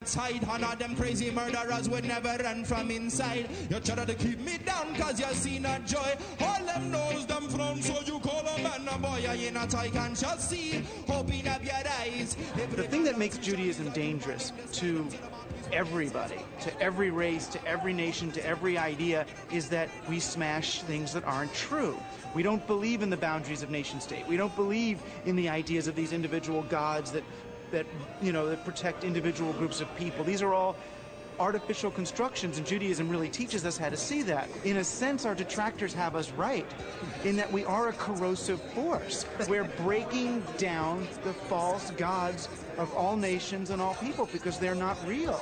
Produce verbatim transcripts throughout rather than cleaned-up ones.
Side, and all them crazy murderers would never run from inside. You try to keep me down cause you see not joy. All them knows them from, so you call a man a boy. You not I can shall see, open up your eyes. The thing that makes Judaism dangerous to everybody, to every race, to every nation, to every idea, is that we smash things that aren't true. We don't believe in the boundaries of nation state. We don't believe in the ideas of these individual gods that that you know that protect individual groups of people. These are all artificial constructions, and Judaism really teaches us how to see that. In a sense, our detractors have us right, in that we are a corrosive force. We're breaking down the false gods of all nations and all people because they're not real.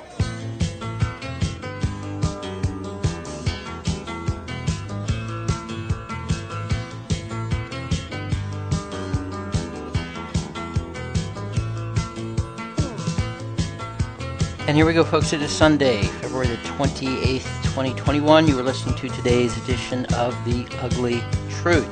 And here we go, folks. It is Sunday, February the twenty-eighth, twenty twenty-one. You are listening to today's edition of The Ugly Truth.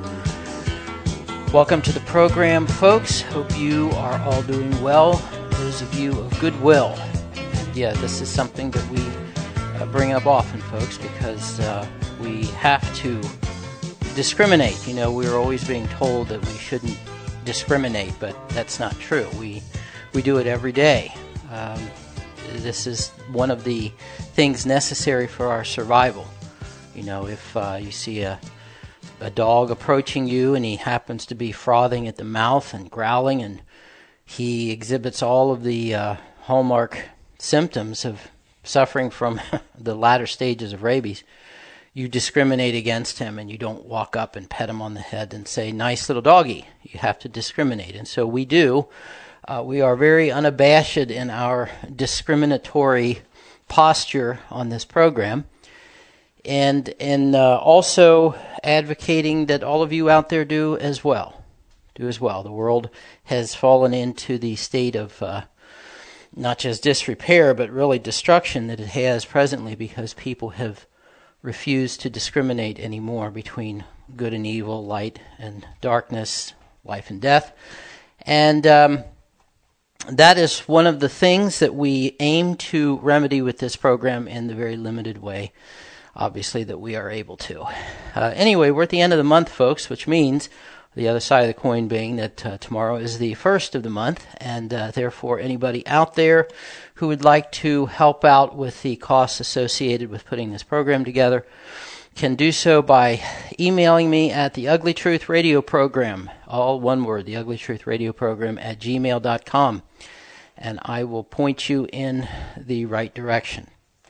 Welcome to the program, folks. Hope you are all doing well. Those of you of goodwill. And yeah, this is something that we uh, bring up often, folks, because uh, we have to discriminate. You know, we're always being told that we shouldn't discriminate, but that's not true. We, we do it every day. Um, This is one of the things necessary for our survival. You know, if uh, you see a, a dog approaching you and he happens to be frothing at the mouth and growling, and he exhibits all of the uh, hallmark symptoms of suffering from the latter stages of rabies, you discriminate against him, and you don't walk up and pet him on the head and say, "Nice little doggy." You have to discriminate, and so we do. Uh, we are very unabashed in our discriminatory posture on this program, and and uh, also advocating that all of you out there do as well. Do as well. The world has fallen into the state of uh, not just disrepair, but really destruction that it has presently because people have refused to discriminate anymore between good and evil, light and darkness, life and death. And um that is one of the things that we aim to remedy with this program in the very limited way, obviously, that we are able to. Uh, anyway, we're at the end of the month, folks, which means the other side of the coin being that uh, tomorrow is the first of the month, and uh, therefore anybody out there who would like to help out with the costs associated with putting this program together can do so by emailing me at the Ugly Truth Radio Program, all one word, the Ugly Truth Radio Program at gmail dot com, and I will point you in the right direction.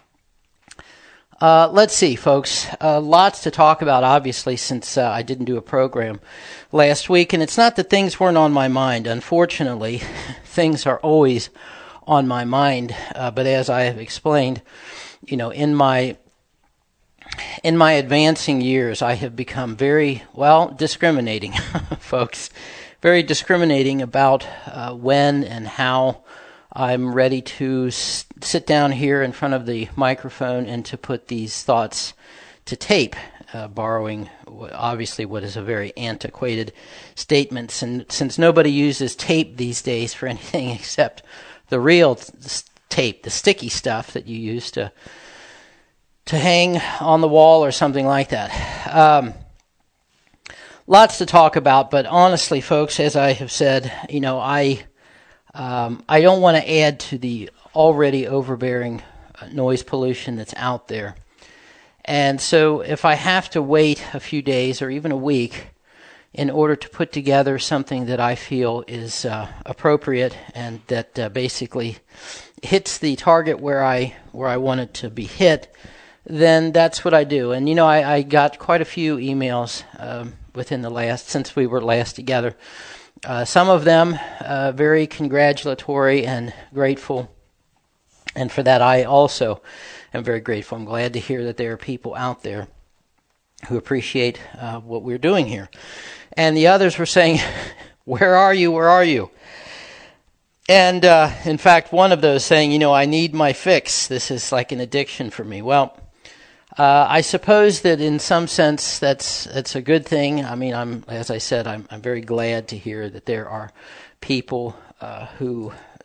Uh, let's see, folks. Uh, lots to talk about, obviously, since uh, I didn't do a program last week, and it's not that things weren't on my mind. Unfortunately, things are always on my mind, uh, but as I have explained, you know, in my In my advancing years, I have become very, well, discriminating, folks. Very discriminating about uh, when and how I'm ready to s- sit down here in front of the microphone and to put these thoughts to tape, uh, borrowing obviously what is a very antiquated statement. And since nobody uses tape these days for anything except the real t- tape, the sticky stuff that you use to to hang on the wall or something like that. Um, lots to talk about, but honestly, folks, as I have said, you know, I um, I don't want to add to the already overbearing noise pollution that's out there. And so if I have to wait a few days or even a week in order to put together something that I feel is uh, appropriate and that uh, basically hits the target where I where I want it to be hit, then that's what I do. And, you know, I, I got quite a few emails um, within the last, since we were last together. Uh, some of them uh, very congratulatory and grateful. And for that, I also am very grateful. I'm glad to hear that there are people out there who appreciate uh, what we're doing here. And the others were saying, where are you, where are you? And, uh, in fact, one of those saying, you know, I need my fix. This is like an addiction for me. Well, Uh, I suppose that in some sense that's that's a good thing. I mean, I'm as I said, I'm I'm very glad to hear that there are people uh, who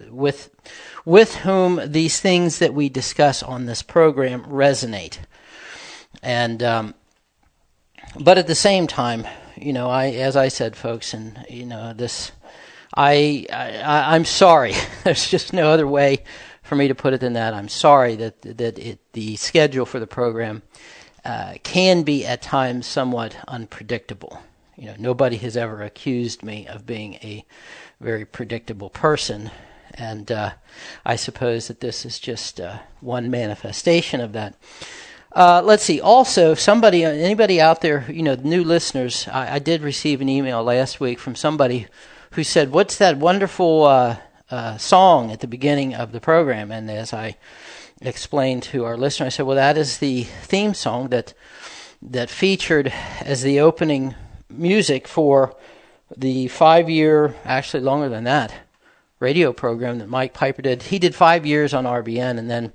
with with whom these things that we discuss on this program resonate. And um, but at the same time, you know, I as I said, folks, and you know this, I, I I'm sorry. There's just no other way for me to put it than that. I'm sorry that that it, the schedule for the program uh, can be at times somewhat unpredictable. You know, nobody has ever accused me of being a very predictable person, and uh, I suppose that this is just uh, one manifestation of that. Uh, let's see. Also, somebody, anybody out there, you know, new listeners, I, I did receive an email last week from somebody who said, "What's that wonderful uh, uh, song at the beginning of the program?" And as I explained to our listener, I said, "Well, that is the theme song that that featured as the opening music for the five-year, actually longer than that, radio program that Mike Piper did." He did five years on R B N, and then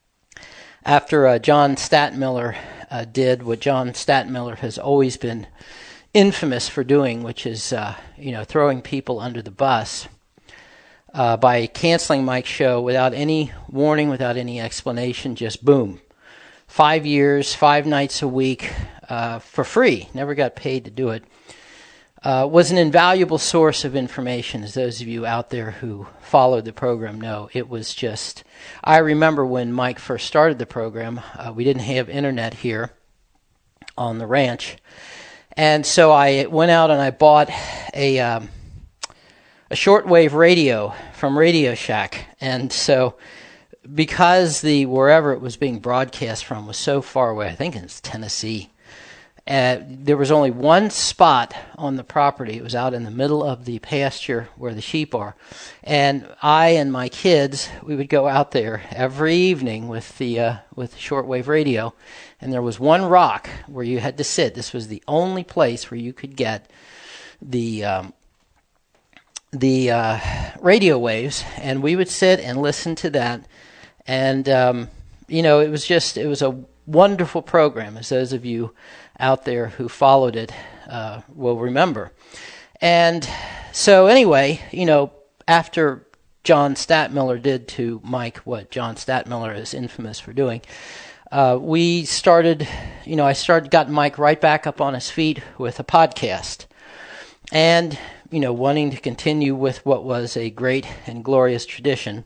after uh, John Stadtmiller uh, did what John Stadtmiller has always been infamous for doing, which is uh, you know throwing people under the bus uh, by canceling Mike's show without any warning, without any explanation, just boom. Five years, five nights a week, uh, for free, never got paid to do it, uh, was an invaluable source of information, as those of you out there who followed the program know. It was just, I remember when Mike first started the program, uh, we didn't have internet here on the ranch, and so I went out and I bought a, um, a shortwave radio from Radio Shack, and so because the wherever it was being broadcast from was so far away, I think it's Tennessee, uh, there was only one spot on the property. It was out in the middle of the pasture where the sheep are. And I and my kids, we would go out there every evening with the uh, with the shortwave radio, and there was one rock where you had to sit. This was the only place where you could get the um, the uh, radio waves, and we would sit and listen to that. And, um, you know, it was just, it was a wonderful program, as those of you out there who followed it uh, will remember. And so anyway, you know, after John Stadtmiller did to Mike what John Stadtmiller is infamous for doing, uh, we started, you know, I started, got Mike right back up on his feet with a podcast. And, you know, wanting to continue with what was a great and glorious tradition,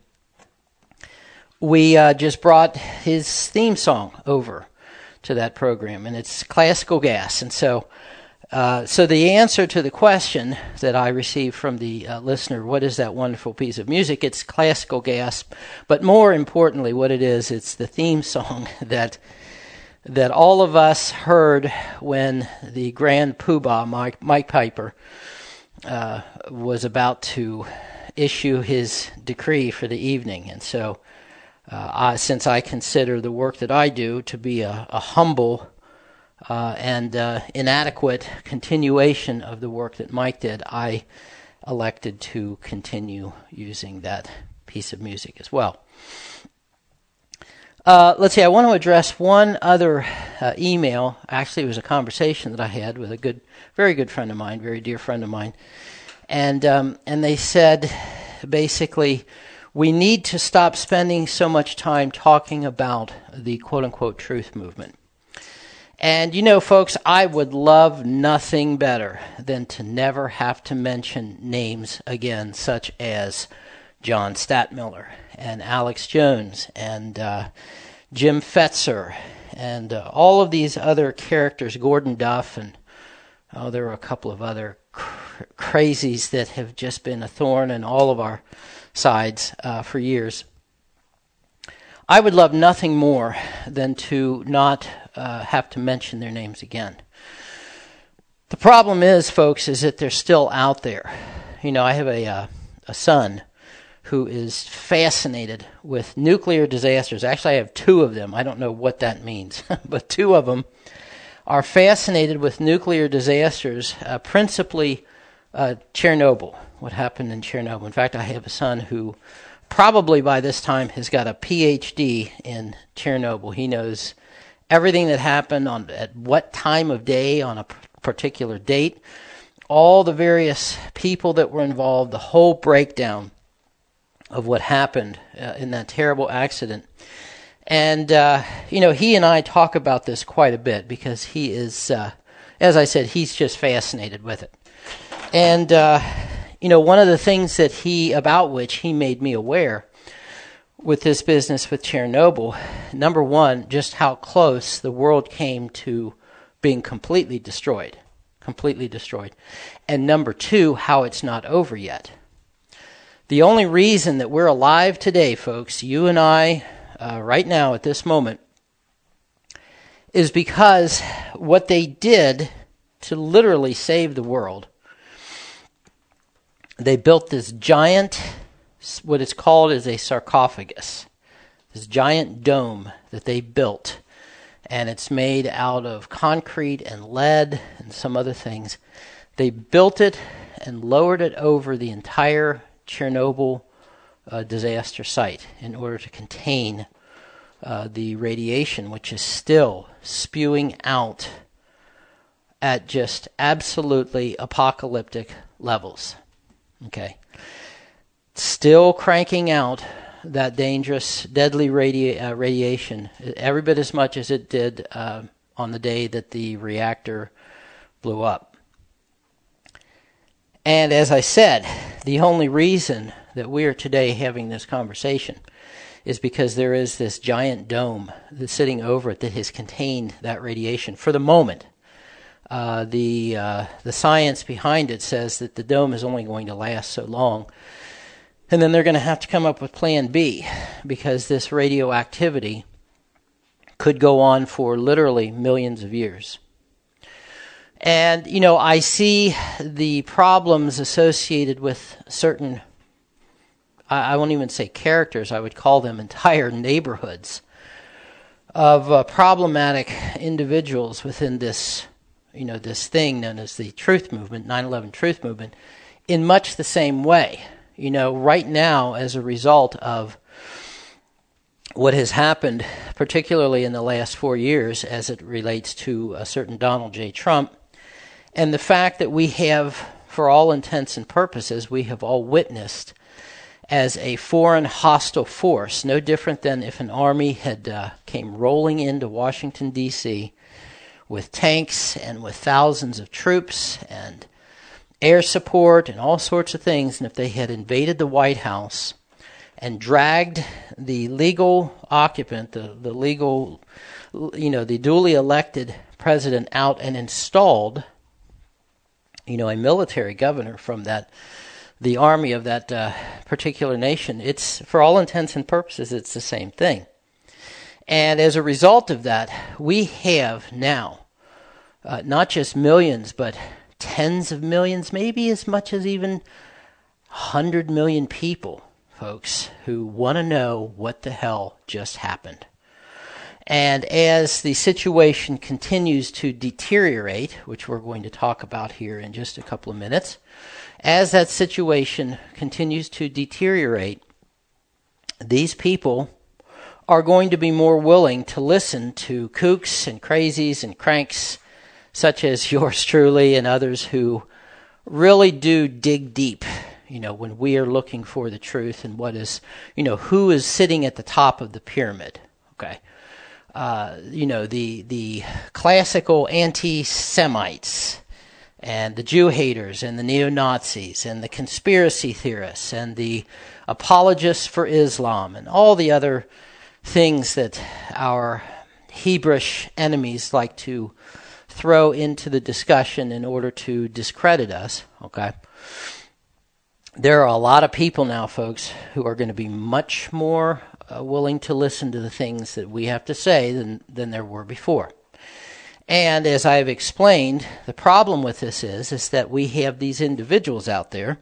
we uh, just brought his theme song over to that program, and it's Classical Gas. And so uh, so the answer to the question that I received from the uh, listener, what is that wonderful piece of music? It's Classical Gas, but more importantly, what it is, it's the theme song that that all of us heard when the Grand Poobah, Mike, Mike Piper, uh, was about to issue his decree for the evening. And so Uh, I, since I consider the work that I do to be a, a humble uh, and uh, inadequate continuation of the work that Mike did, I elected to continue using that piece of music as well. Uh, let's see, I want to address one other uh, email. Actually, it was a conversation that I had with a good, very good friend of mine, very dear friend of mine. And, um, and they said, basically, we need to stop spending so much time talking about the quote-unquote truth movement. And, you know, folks, I would love nothing better than to never have to mention names again, such as John Stadtmiller and Alex Jones and uh, Jim Fetzer and uh, all of these other characters, Gordon Duff, and oh, there are a couple of other cr- crazies that have just been a thorn in all of our sides uh, for years. I would love nothing more than to not uh, have to mention their names again. The problem is, folks, is that they're still out there. You know, I have a uh, a son who is fascinated with nuclear disasters. Actually, I have two of them. I don't know what that means, but two of them are fascinated with nuclear disasters, uh, principally uh, Chernobyl, what happened in Chernobyl. In fact, I have a son who probably by this time has got a P H D in Chernobyl. He knows everything that happened on at what time of day on a particular date, all the various people that were involved, the whole breakdown of what happened uh, in that terrible accident. And, uh, you know, he and I talk about this quite a bit because he is, uh, as I said, he's just fascinated with it. And, uh, you know, one of the things that he, about which he made me aware with this business with Chernobyl, number one, just how close the world came to being completely destroyed, completely destroyed. And number two, how it's not over yet. The only reason that we're alive today, folks, you and I, uh, right now at this moment, is because what they did to literally save the world, they built this giant, what it's called is a sarcophagus, this giant dome that they built, and it's made out of concrete and lead and some other things. They built it and lowered it over the entire Chernobyl uh, disaster site in order to contain uh, the radiation, which is still spewing out at just absolutely apocalyptic levels. Okay, still cranking out that dangerous, deadly radi- uh, radiation, every bit as much as it did uh, on the day that the reactor blew up. And as I said, the only reason that we are today having this conversation is because there is this giant dome that's sitting over it that has contained that radiation for the moment. Uh, the uh, the science behind it says that the dome is only going to last so long. And then they're going to have to come up with plan B, because this radioactivity could go on for literally millions of years. And, you know, I see the problems associated with certain, I, I won't even say characters, I would call them entire neighborhoods of uh, problematic individuals within this, you know, this thing known as the Truth Movement, nine eleven Truth Movement, in much the same way. You know, right now, as a result of what has happened, particularly in the last four years as it relates to a certain Donald J. Trump, and the fact that we have, for all intents and purposes, we have all witnessed as a foreign hostile force, no different than if an army had uh, came rolling into Washington, D C with tanks and with thousands of troops and air support and all sorts of things, and if they had invaded the White House and dragged the legal occupant, the, the legal, you know, the duly elected president out and installed, you know, a military governor from that, the army of that uh, particular nation, it's, for all intents and purposes, it's the same thing. And as a result of that, we have now uh, not just millions, but tens of millions, maybe as much as even one hundred million people, folks, who want to know what the hell just happened. And as the situation continues to deteriorate, which we're going to talk about here in just a couple of minutes, as that situation continues to deteriorate, these people are going to be more willing to listen to kooks and crazies and cranks such as yours truly and others who really do dig deep, you know, when we are looking for the truth and what is, you know, who is sitting at the top of the pyramid, okay? Uh, you know, the the classical anti-Semites and the Jew haters and the neo-Nazis and the conspiracy theorists and the apologists for Islam and all the other things that our Hebrewish enemies like to throw into the discussion in order to discredit us, okay? There are a lot of people now, folks, who are going to be much more uh, willing to listen to the things that we have to say than, than there were before. And as I've explained, the problem with this is, is that we have these individuals out there,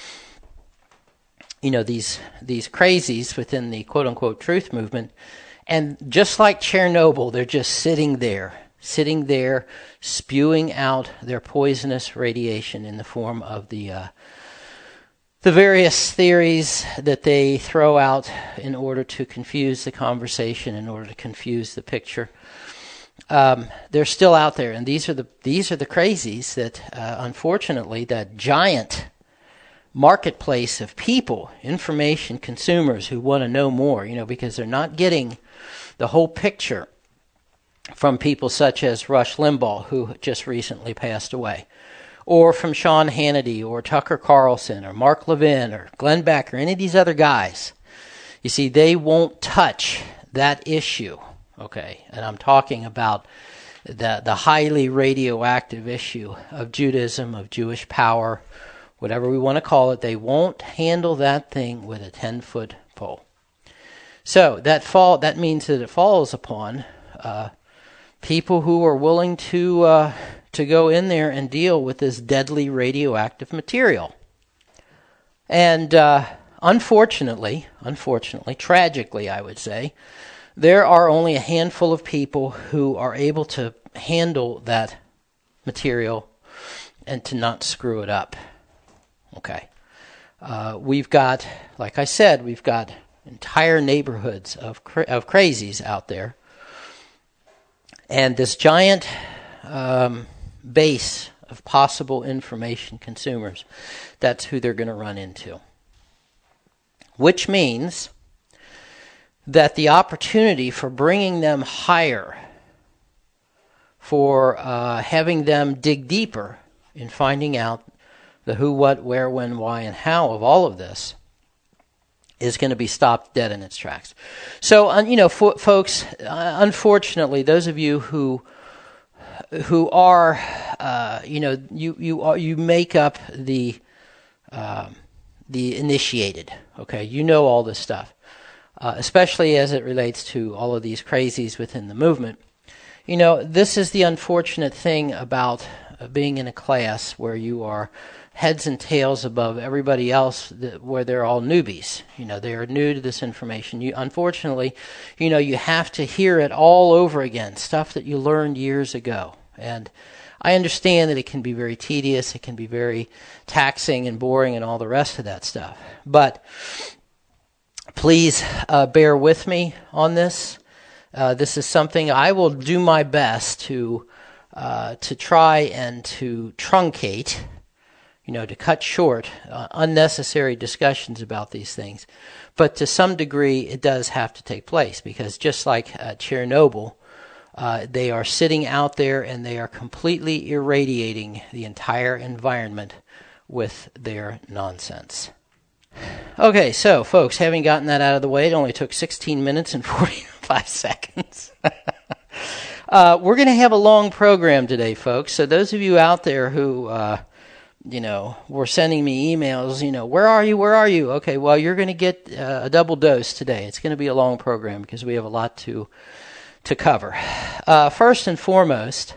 you know, these these crazies within the quote-unquote truth movement, and just like Chernobyl, they're just sitting there, sitting there, spewing out their poisonous radiation in the form of the uh, the various theories that they throw out in order to confuse the conversation, in order to confuse the picture. Um, they're still out there, and these are the these are the crazies that, uh, unfortunately, that giant marketplace of people, information consumers who want to know more, you know, because they're not getting the whole picture from people such as Rush Limbaugh, who just recently passed away, or from Sean Hannity, or Tucker Carlson, or Mark Levin, or Glenn Beck, or any of these other guys. You see, they won't touch that issue, okay? And I'm talking about the, the highly radioactive issue of Judaism, of Jewish power, whatever we want to call it. They won't handle that thing with a ten-foot pole. So that fall that means that it falls upon uh, people who are willing to uh, to go in there and deal with this deadly radioactive material. And uh, unfortunately, unfortunately, tragically, I would say, there are only a handful of people who are able to handle that material and to not screw it up. Okay. Uh, we've got, like I said, we've got entire neighborhoods of cra- of crazies out there. And this giant um, base of possible information consumers, that's who they're going to run into. Which means that the opportunity for bringing them higher, for uh, having them dig deeper in finding out the who, what, where, when, why, and how of all of this is going to be stopped dead in its tracks. So, uh, you know, fo- folks, uh, unfortunately, those of you who who are, uh, you know, you you are, you make up the uh, the initiated. Okay, you know all this stuff, uh, especially as it relates to all of these crazies within the movement. You know, this is the unfortunate thing about uh, being in a class where you are heads and tails above everybody else, that, where they're all newbies. You know, they are new to this information. You, unfortunately, you know, you have to hear it all over again, stuff that you learned years ago. And I understand that it can be very tedious, it can be very taxing and boring and all the rest of that stuff. But please uh, bear with me on this. Uh, this is something I will do my best to uh, to try and to truncate, you know, to cut short uh, unnecessary discussions about these things. But to some degree, it does have to take place, because just like uh, Chernobyl, uh, they are sitting out there and they are completely irradiating the entire environment with their nonsense. Okay, so folks, having gotten that out of the way, it only took sixteen minutes and forty-five seconds. uh, we're going to have a long program today, folks. So those of you out there who, uh, you know, were sending me emails, you know, where are you, where are you? Okay, well, you're going to get uh, a double dose today. It's going to be a long program because we have a lot to to cover. Uh, first and foremost,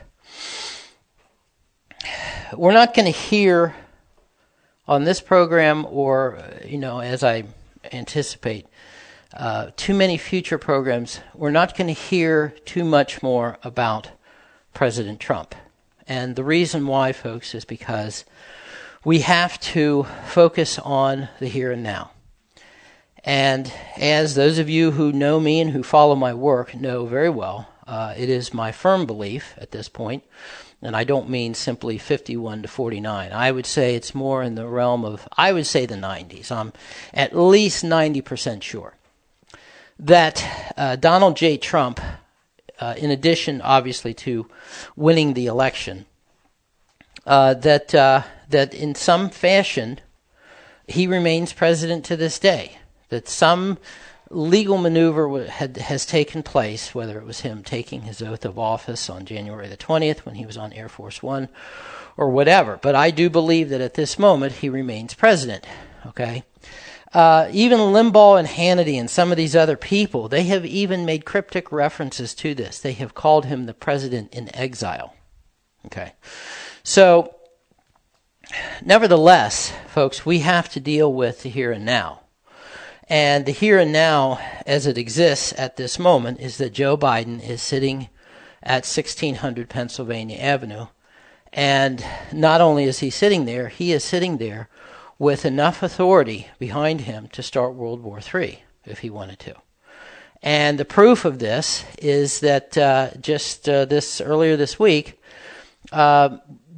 we're not going to hear on this program, or, you know, as I anticipate, uh, too many future programs, we're not going to hear too much more about President Trump. And the reason why, folks, is because we have to focus on the here and now. And as those of you who know me and who follow my work know very well, uh, it is my firm belief at this point, and I don't mean simply fifty-one to forty-nine. I would say it's more in the realm of, I would say the nineties. I'm at least ninety percent sure that uh, Donald J. Trump, uh, in addition, obviously, to winning the election, uh, that uh, that in some fashion he remains president to this day. That some legal maneuver had, has taken place, whether it was him taking his oath of office on January the twentieth when he was on Air Force One, or whatever. But I do believe that at this moment he remains president. Okay, uh, even Limbaugh and Hannity and some of these other people, they have even made cryptic references to this. They have called him the president in exile. Okay, so nevertheless, folks, we have to deal with the here and now. And the here and now, as it exists at this moment, is that Joe Biden is sitting at sixteen hundred Pennsylvania Avenue. And not only is he sitting there, he is sitting there with enough authority behind him to start World War Three, if he wanted to. And the proof of this is that uh, just uh, this earlier this week, uh,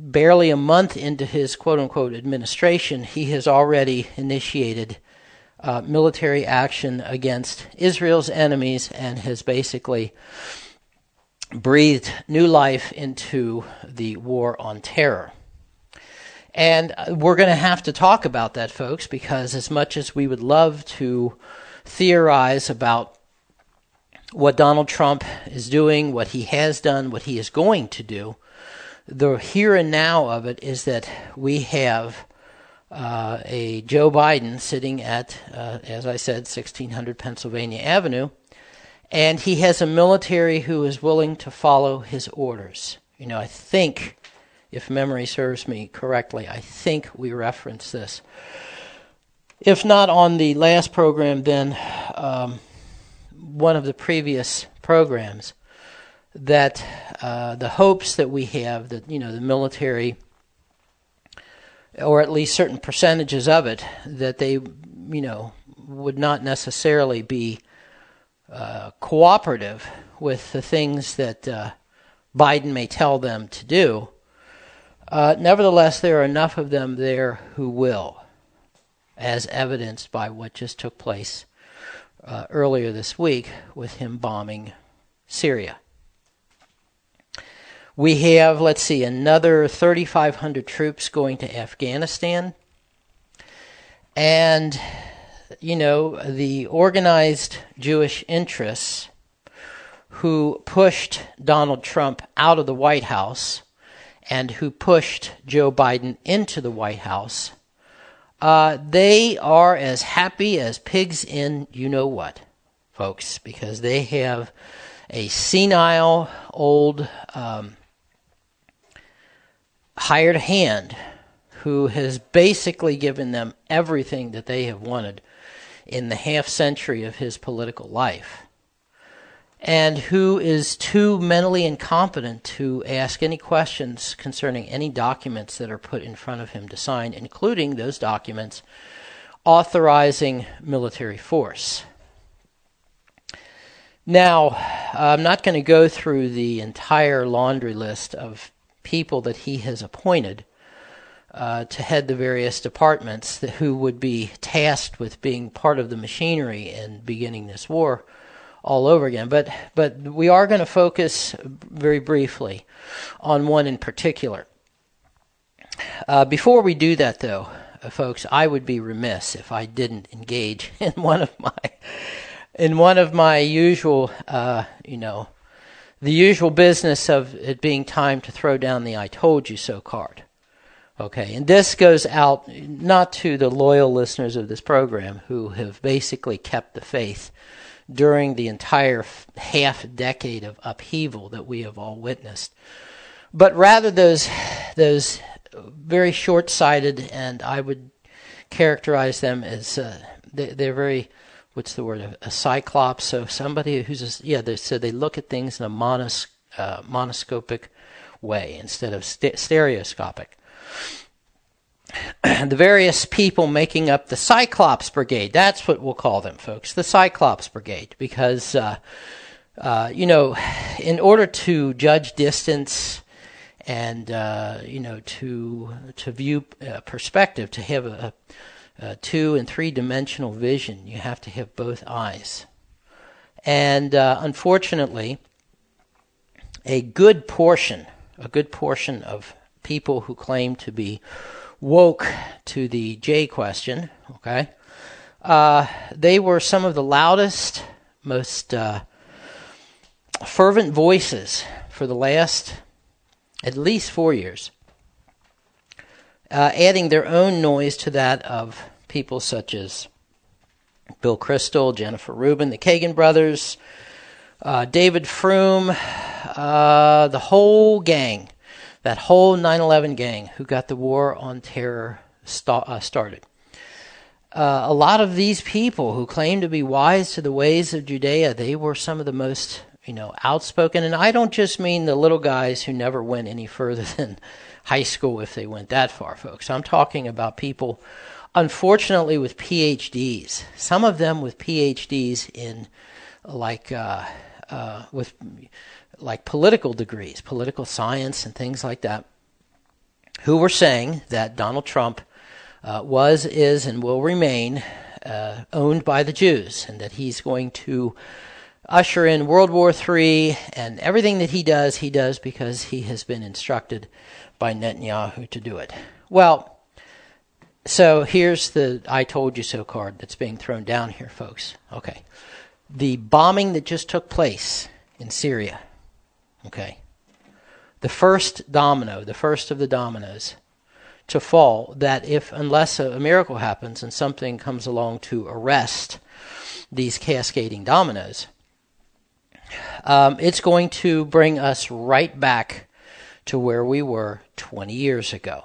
barely a month into his quote-unquote administration, he has already initiated uh, military action against Israel's enemies and has basically breathed new life into the war on terror. And we're going to have to talk about that, folks, because as much as we would love to theorize about what Donald Trump is doing, what he has done, what he is going to do, the here and now of it is that we have uh, a Joe Biden sitting at, uh, as I said, sixteen hundred Pennsylvania Avenue, and he has a military who is willing to follow his orders. You know, I think, if memory serves me correctly, I think we referenced this. If not on the last program, then um, one of the previous programs, that uh, the hopes that we have that, you know, the military, or at least certain percentages of it, that they, you know, would not necessarily be uh, cooperative with the things that uh, Biden may tell them to do. Uh, nevertheless, there are enough of them there who will, as evidenced by what just took place uh, earlier this week with him bombing Syria. We have, let's see, another thirty-five hundred troops going to Afghanistan. And, you know, the organized Jewish interests who pushed Donald Trump out of the White House and who pushed Joe Biden into the White House, uh, they are as happy as pigs in you-know-what, folks, because they have a senile, old, um, hired hand who has basically given them everything that they have wanted in the half century of his political life, and who is too mentally incompetent to ask any questions concerning any documents that are put in front of him to sign, including those documents authorizing military force. Now, I'm not going to go through the entire laundry list of people that he has appointed uh, to head the various departments that, who would be tasked with being part of the machinery and beginning this war all over again. But but we are going to focus very briefly on one in particular. Uh, before we do that, though, uh, folks, I would be remiss if I didn't engage in one of my in one of my usual, uh, you know, the usual business of it being time to throw down the "I told you so" card. Okay, and this goes out not to the loyal listeners of this program who have basically kept the faith during the entire half decade of upheaval that we have all witnessed, but rather those those very short-sighted, and I would characterize them as uh, they, they're very, what's the word, a, a cyclops, so somebody who's, a, yeah, they, so they look at things in a monos, uh, monoscopic way instead of st- stereoscopic. The various people making up the Cyclops Brigade, that's what we'll call them, folks, the Cyclops Brigade, because, uh, uh, you know, in order to judge distance and, uh, you know, to to view uh, perspective, to have a, a two- and three-dimensional vision, you have to have both eyes. And uh, unfortunately, a good portion, a good portion of people who claim to be woke to the J question, okay, uh, they were some of the loudest, most uh, fervent voices for the last at least four years, uh, adding their own noise to that of people such as Bill Kristol, Jennifer Rubin, the Kagan brothers, uh, David Frum, uh, the whole gang. That whole nine eleven gang who got the war on terror st- uh, started. Uh, a lot of these people who claim to be wise to the ways of Judea, they were some of the most, you know, outspoken. And I don't just mean the little guys who never went any further than high school if they went that far, folks. I'm talking about people, unfortunately, with P H Ds. Some of them with P H Ds in, like, uh, uh, with... like political degrees, political science and things like that, who were saying that Donald Trump uh, was, is, and will remain uh, owned by the Jews, and that he's going to usher in World War Three, and everything that he does, he does because he has been instructed by Netanyahu to do it. Well, so here's the I told you so card that's being thrown down here, folks. Okay. The bombing that just took place in Syria, okay, the first domino, the first of the dominoes to fall, that if, unless a, a miracle happens and something comes along to arrest these cascading dominoes, um, it's going to bring us right back to where we were twenty years ago.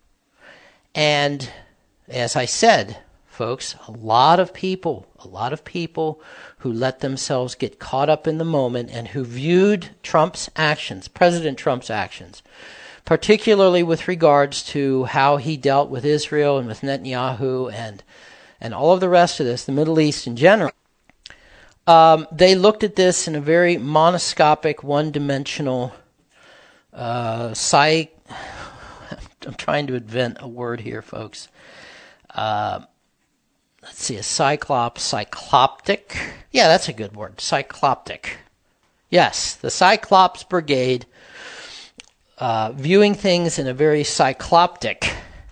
And as I said, folks, a lot of people, a lot of people who let themselves get caught up in the moment and who viewed Trump's actions, President Trump's actions, particularly with regards to how he dealt with Israel and with Netanyahu and and all of the rest of this, the Middle East in general, um, they looked at this in a very monoscopic, one-dimensional, uh, psych... I'm trying to invent a word here, folks. Uh, let's see, a cyclops, cycloptic. Yeah, that's a good word, cycloptic. Yes, the Cyclops Brigade, uh, viewing things in a very cycloptic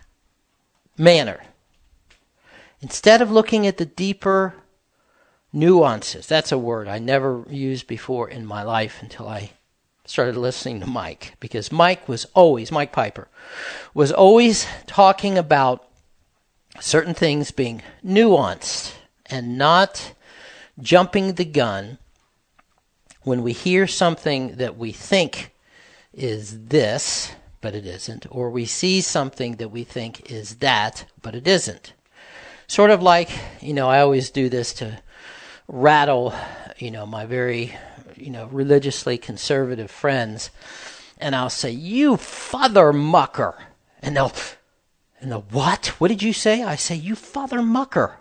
manner. Instead of looking at the deeper nuances, that's a word I never used before in my life until I started listening to Mike, because Mike was always, Mike Piper, was always talking about certain things being nuanced and not jumping the gun when we hear something that we think is this, but it isn't, or we see something that we think is that, but it isn't. Sort of like, you know, I always do this to rattle, you know, my very, you know, religiously conservative friends, and I'll say, "You father mucker," and they'll, and they'll, "What? What did you say?" I say, "You father mucker."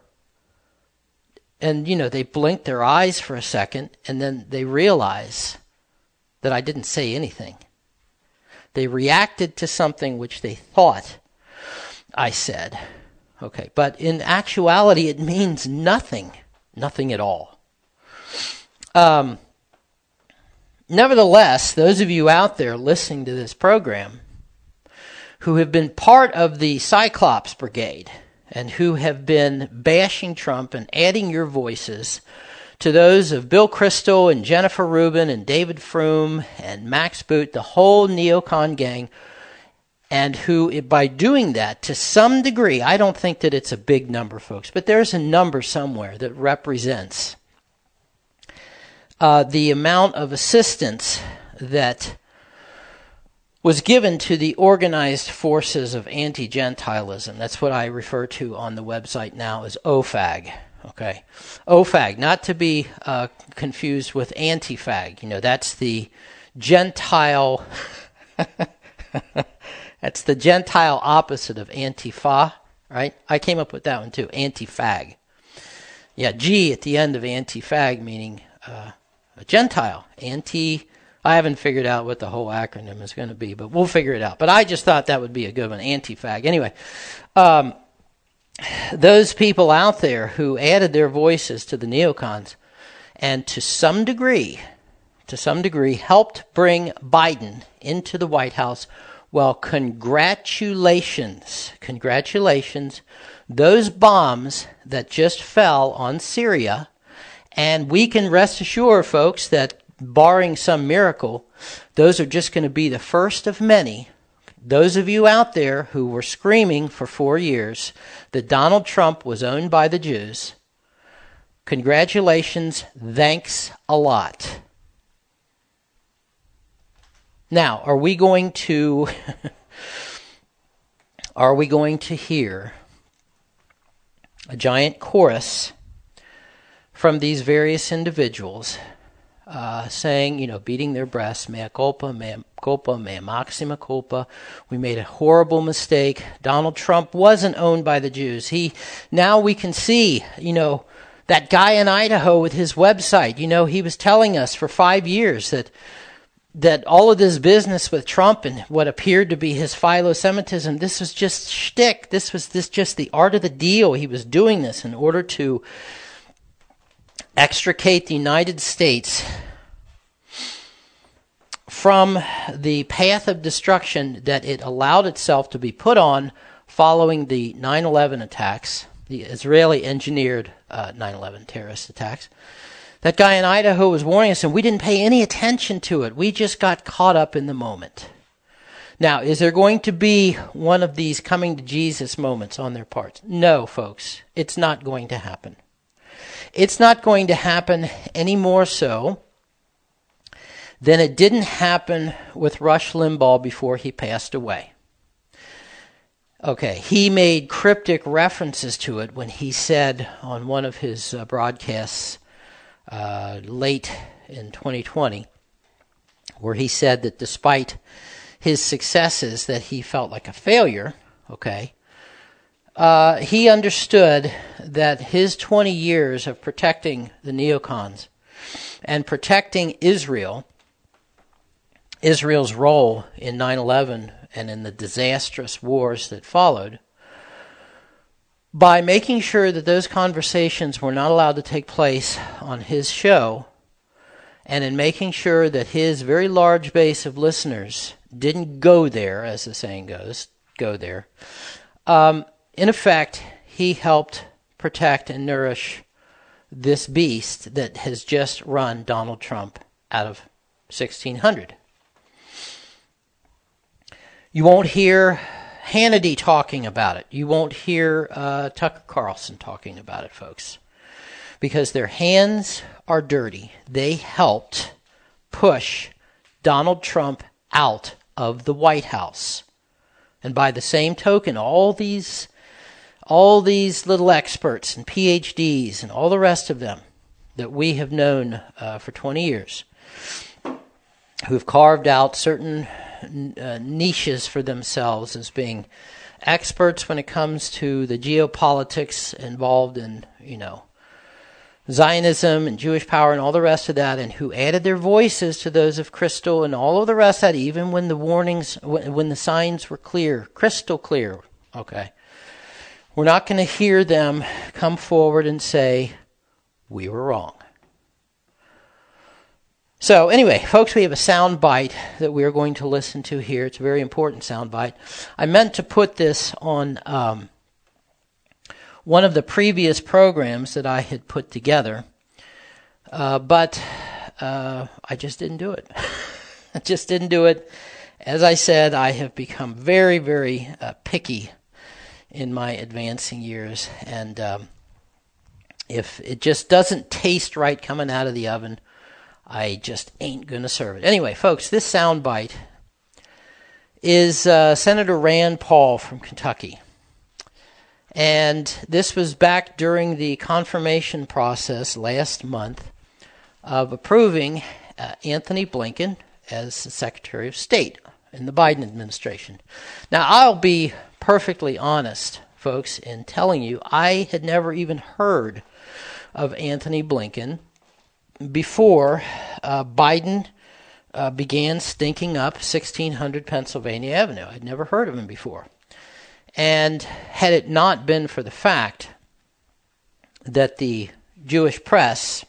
And, you know, they blink their eyes for a second, and then they realize that I didn't say anything. They reacted to something which they thought I said. Okay, but in actuality, it means nothing. Nothing at all. Um, nevertheless, those of you out there listening to this program who have been part of the Cyclops Brigade and who have been bashing Trump and adding your voices to those of Bill Kristol and Jennifer Rubin and David Froome and Max Boot, the whole neocon gang, and who, by doing that, to some degree, I don't think that it's a big number, folks, but there's a number somewhere that represents uh, the amount of assistance that was given to the organized forces of anti-Gentilism. That's what I refer to on the website now as O F A G. Okay, O F A G, not to be uh, confused with anti-fag. You know, that's the Gentile... That's the Gentile opposite of Antifa, right? I came up with that one too, anti-fag. Yeah, G at the end of anti-fag, meaning uh, a Gentile. Anti, I haven't figured out what the whole acronym is going to be, but we'll figure it out. But I just thought that would be a good one, anti-fag. Anyway, um, those people out there who added their voices to the neocons and to some degree, to some degree, helped bring Biden into the White House. Well, congratulations, congratulations. Those bombs that just fell on Syria, and we can rest assured, folks, that barring some miracle, those are just going to be the first of many. Those of you out there who were screaming for four years that Donald Trump was owned by the Jews, congratulations, thanks a lot. Now, are we going to are we going to hear a giant chorus from these various individuals uh, saying, you know, beating their breasts, mea culpa, mea culpa, mea maxima culpa. We made a horrible mistake. Donald Trump wasn't owned by the Jews. He now we can see, you know, that guy in Idaho with his website. You know, he was telling us for five years that that all of this business with Trump and what appeared to be his philo-Semitism, this was just shtick. This was this just the art of the deal. He was doing this in order to extricate the United States from the path of destruction that it allowed itself to be put on following the nine eleven attacks, the Israeli-engineered uh, nine eleven terrorist attacks. That guy in Idaho was warning us, and we didn't pay any attention to it. We just got caught up in the moment. Now, is there going to be one of these coming to Jesus moments on their parts? No, folks. It's not going to happen. It's not going to happen any more so than it didn't happen with Rush Limbaugh before he passed away. Okay, he made cryptic references to it when he said on one of his uh, broadcasts uh, late in twenty twenty, where he said that despite his successes that he felt like a failure, okay, uh, he understood that his twenty years of protecting the neocons and protecting Israel, Israel's role in nine eleven and in the disastrous wars that followed, by making sure that those conversations were not allowed to take place on his show, and in making sure that his very large base of listeners didn't go there, as the saying goes, go there, um, in effect, he helped protect and nourish this beast that has just run Donald Trump out of sixteen hundred. You won't hear Hannity talking about it. You won't hear uh, Tucker Carlson talking about it, folks, because their hands are dirty. They helped push Donald Trump out of the White House. And by the same token, all these all these little experts and P H Ds and all the rest of them that we have known uh, for twenty years, who have carved out certain uh, niches for themselves as being experts when it comes to the geopolitics involved in, you know, Zionism and Jewish power and all the rest of that, and who added their voices to those of Crystal and all of the rest of that, even when the warnings, when the signs were clear, crystal clear, okay. We're not going to hear them come forward and say, we were wrong. So anyway, folks, we have a sound bite that we're going to listen to here. It's a very important sound bite. I meant to put this on um, one of the previous programs that I had put together, uh, but uh, I just didn't do it. I just didn't do it. As I said, I have become very, very uh, picky in my advancing years, and um, if it just doesn't taste right coming out of the oven, I just ain't going to serve it. Anyway, folks, this sound bite is uh, Senator Rand Paul from Kentucky. And this was back during the confirmation process last month of approving uh, Anthony Blinken as the Secretary of State in the Biden administration. Now, I'll be perfectly honest, folks, in telling you I had never even heard of Anthony Blinken before uh, Biden uh, began stinking up sixteen hundred Pennsylvania Avenue. I'd never heard of him before. And had it not been for the fact that the Jewish press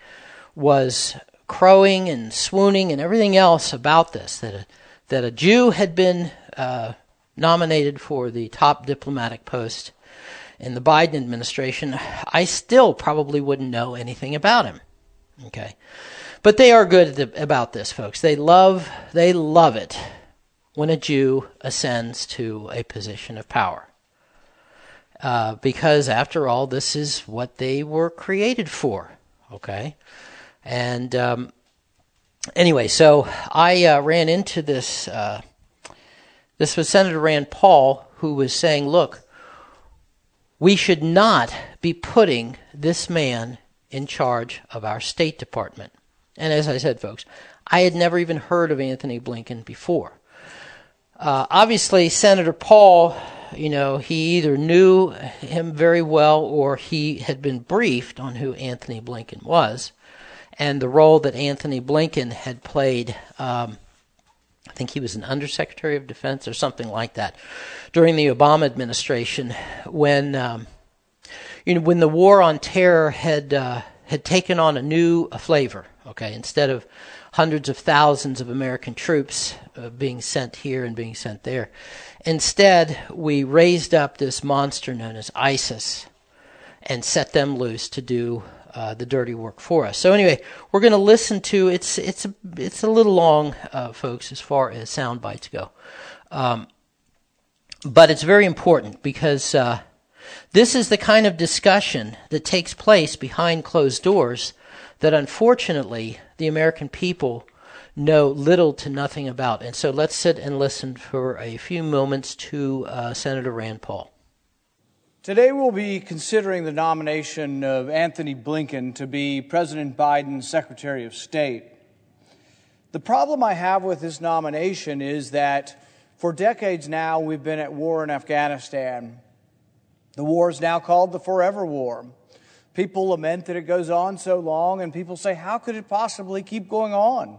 was crowing and swooning and everything else about this, that a, that a Jew had been uh, nominated for the top diplomatic post in the Biden administration, I still probably wouldn't know anything about him. Okay, but they are good at the, about this, folks. They love, they love it when a Jew ascends to a position of power, uh, because after all, this is what they were created for. Okay, and um, anyway, so I uh, ran into this. Uh, this was Senator Rand Paul, who was saying, "Look, we should not be putting this man in charge of our State Department." And as I said, folks, I had never even heard of Anthony Blinken before. Uh, obviously, Senator Paul, you know, he either knew him very well or he had been briefed on who Anthony Blinken was. and the role that Anthony Blinken had played. Um, I think he was an Undersecretary of Defense or something like that during the Obama administration, when um, you know when the war on terror had uh, had taken on a new a flavor. Okay, instead of hundreds of thousands of American troops uh, being sent here and being sent there, instead we raised up this monster known as ISIS and set them loose to do uh, the dirty work for us. So anyway, we're going to listen to it's it's a, it's a little long, uh, folks, as far as sound bites go, um, but it's very important because uh, this is the kind of discussion that takes place behind closed doors that unfortunately the American people know little to nothing about. And so let's sit and listen for a few moments to uh, Senator Rand Paul. Today we'll be considering the nomination of Anthony Blinken to be President Biden's Secretary of State. The problem I have with this nomination is that for decades now we've been at war in Afghanistan. The war is now called the Forever War. People lament that it goes on so long, and people say, how could it possibly keep going on?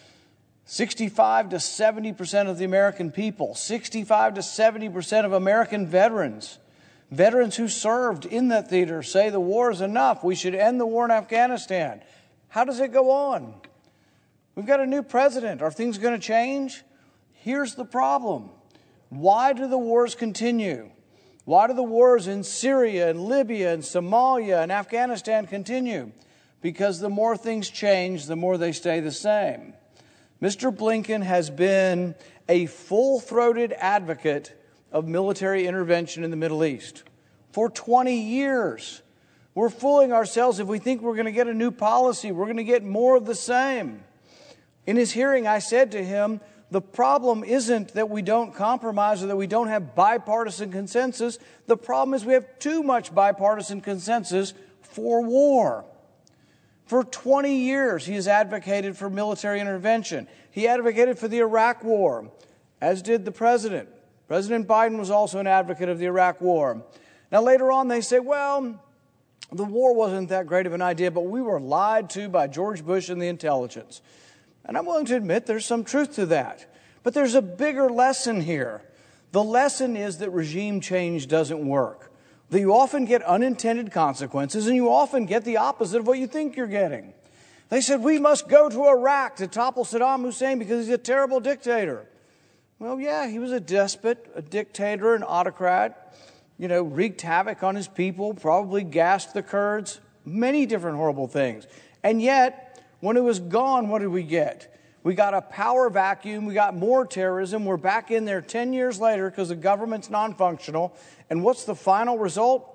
sixty-five to seventy percent of the American people, sixty-five to seventy percent of American veterans, veterans who served in that theater say the war is enough. We should end the war in Afghanistan. How does it go on? We've got a new president. Are things going to change? Here's the problem. Why do the wars continue? Why do the wars in Syria and Libya and Somalia and Afghanistan continue? Because the more things change, the more they stay the same. Mister Blinken has been a full-throated advocate of military intervention in the Middle East for twenty years. We're fooling ourselves if we think we're going to get a new policy. We're going to get more of the same. In his hearing, I said to him, the problem isn't that we don't compromise or that we don't have bipartisan consensus. The problem is we have too much bipartisan consensus for war. For twenty years, he has advocated for military intervention. He advocated for the Iraq War, as did the president. President Biden was also an advocate of the Iraq War. Now, later on, they say, well, the war wasn't that great of an idea, but we were lied to by George Bush and the intelligence. And I'm willing to admit there's some truth to that. But there's a bigger lesson here. The lesson is that regime change doesn't work. That you often get unintended consequences, and you often get the opposite of what you think you're getting. They said, we must go to Iraq to topple Saddam Hussein because he's a terrible dictator. Well, yeah, he was a despot, a dictator, an autocrat, you know, wreaked havoc on his people, probably gassed the Kurds, many different horrible things. And yet, when it was gone, what did we get? We got a power vacuum. We got more terrorism. We're back in there ten years later because the government's non-functional. And what's the final result?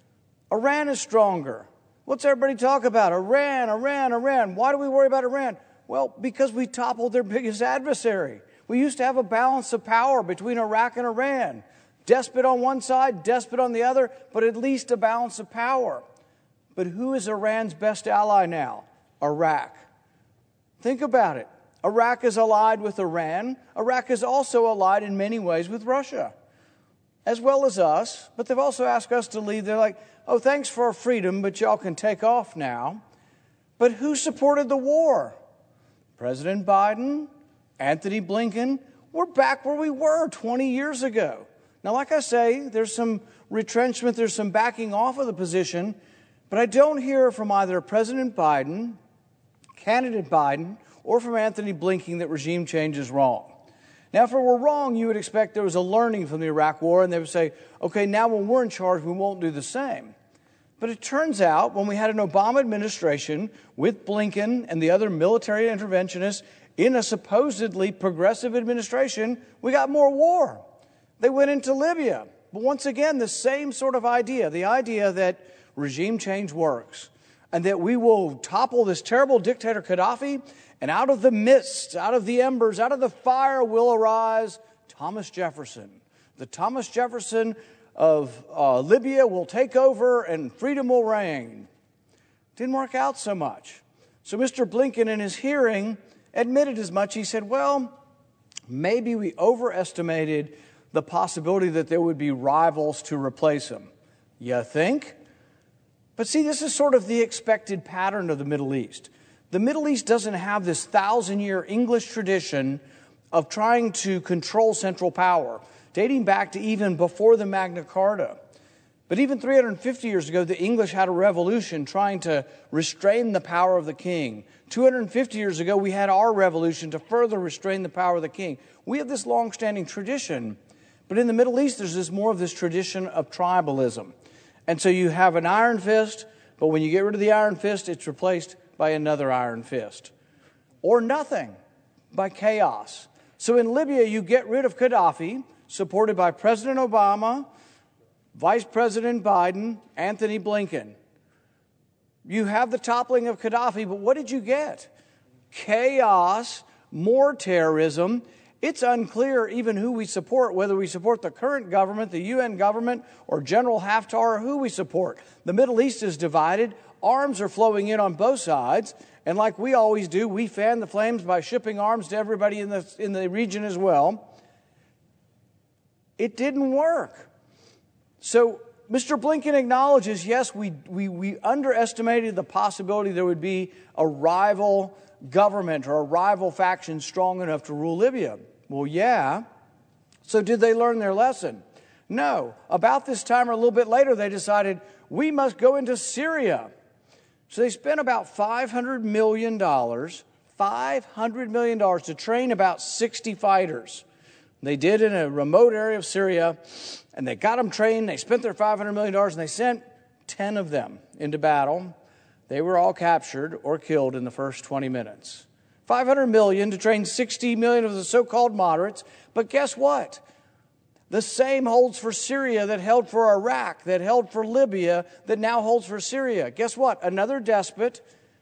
Iran is stronger. What's everybody talk about? Iran, Iran, Iran. Why do we worry about Iran? Well, because we toppled their biggest adversary. We used to have a balance of power between Iraq and Iran. Despot on one side, despot on the other, but at least a balance of power. But who is Iran's best ally now? Iraq. Think about it. Iraq is allied with Iran. Iraq is also allied in many ways with Russia, as well as us. But they've also asked us to leave. They're like, oh, thanks for our freedom, but y'all can take off now. But who supported the war? President Biden, Anthony Blinken. We're back where we were twenty years ago. Now, like I say, there's some retrenchment, there's some backing off of the position, but I don't hear from either President Biden, candidate Biden, or from Anthony Blinken that regime change is wrong. Now, if it were wrong, you would expect there was a learning from the Iraq War, and they would say, okay, now when we're in charge, we won't do the same. But it turns out, when we had an Obama administration with Blinken and the other military interventionists in a supposedly progressive administration, we got more war. They went into Libya. But once again, the same sort of idea, the idea that regime change works, and that we will topple this terrible dictator Gaddafi, and out of the mist, out of the embers, out of the fire will arise Thomas Jefferson. The Thomas Jefferson of uh, Libya will take over and freedom will reign. Didn't work out so much. So Mister Blinken, in his hearing, admitted as much. He said, well, maybe we overestimated the possibility that there would be rivals to replace him. You think? But see, this is sort of the expected pattern of the Middle East. The Middle East doesn't have this thousand-year English tradition of trying to control central power, dating back to even before the Magna Carta. But even three hundred fifty years ago, the English had a revolution trying to restrain the power of the king. two hundred fifty years ago, we had our revolution to further restrain the power of the king. We have this long-standing tradition. But in the Middle East, there's this more of this tradition of tribalism. And so you have an iron fist, but when you get rid of the iron fist, it's replaced by another iron fist. Or nothing, by chaos. So in Libya, you get rid of Gaddafi, supported by President Obama, Vice President Biden, Anthony Blinken. You have the toppling of Gaddafi, but what did you get? Chaos, more terrorism. It's unclear even who we support, whether we support the current government, the U N government, or General Haftar, or who we support. The Middle East is divided. Arms are flowing in on both sides. And like we always do, we fan the flames by shipping arms to everybody in the, in the region as well. It didn't work. So Mister Blinken acknowledges, yes, we, we, we underestimated the possibility there would be a rival government or a rival faction strong enough to rule Libya. Well, yeah. So did they learn their lesson? No. About this time or a little bit later, they decided we must go into Syria. So they spent about five hundred million dollars, five hundred million dollars to train about sixty fighters. They did in a remote area of Syria, and they got them trained. They spent their five hundred million dollars, and they sent ten of them into battle. They were all captured or killed in the first twenty minutes. five hundred million dollars to train sixty million of the so-called moderates. But guess what? The same holds for Syria that held for Iraq, that held for Libya, that now holds for Syria. Guess what? Another despot.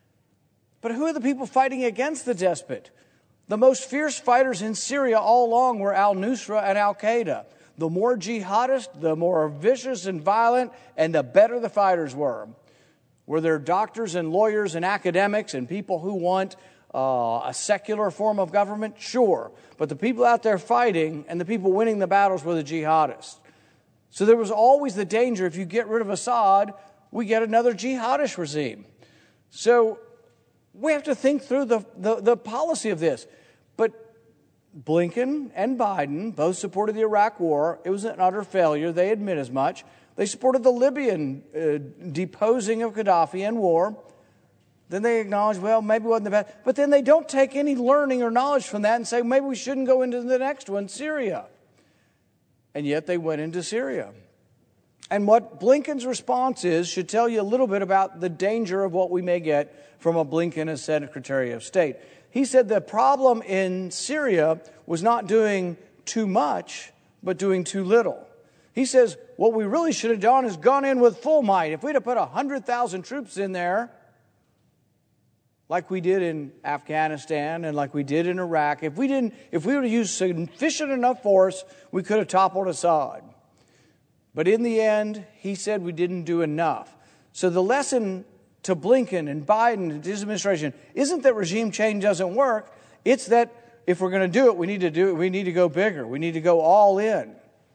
But who are the people fighting against the despot? The most fierce fighters in Syria all along were al-Nusra and al-Qaeda. The more jihadist, the more vicious and violent, and the better the fighters were. Were there doctors and lawyers and academics and people who want uh, a secular form of government? Sure. But the people out there fighting and the people winning the battles were the jihadists. So there was always the danger, if you get rid of Assad, we get another jihadist regime. So we have to think through the, the, the policy of this. But Blinken and Biden both supported the Iraq war. It was an utter failure. They admit as much. They supported the Libyan uh, deposing of Gaddafi and war. Then they acknowledge, well, maybe it wasn't the best. But then they don't take any learning or knowledge from that and say, maybe we shouldn't go into the next one, Syria. And yet they went into Syria. And what Blinken's response is should tell you a little bit about the danger of what we may get from a Blinken as Secretary of State. He said the problem in Syria was not doing too much, but doing too little. He says, what we really should have done is gone in with full might. If we'd have put one hundred thousand troops in there, like we did in Afghanistan and like we did in Iraq, if we didn't, if we would have used sufficient enough force, we could have toppled Assad. But in the end, he said we didn't do enough. So the lesson to Blinken and Biden and his administration isn't that regime change doesn't work. It's that if we're going to do it, we need to do it. We need to go bigger. We need to go all in.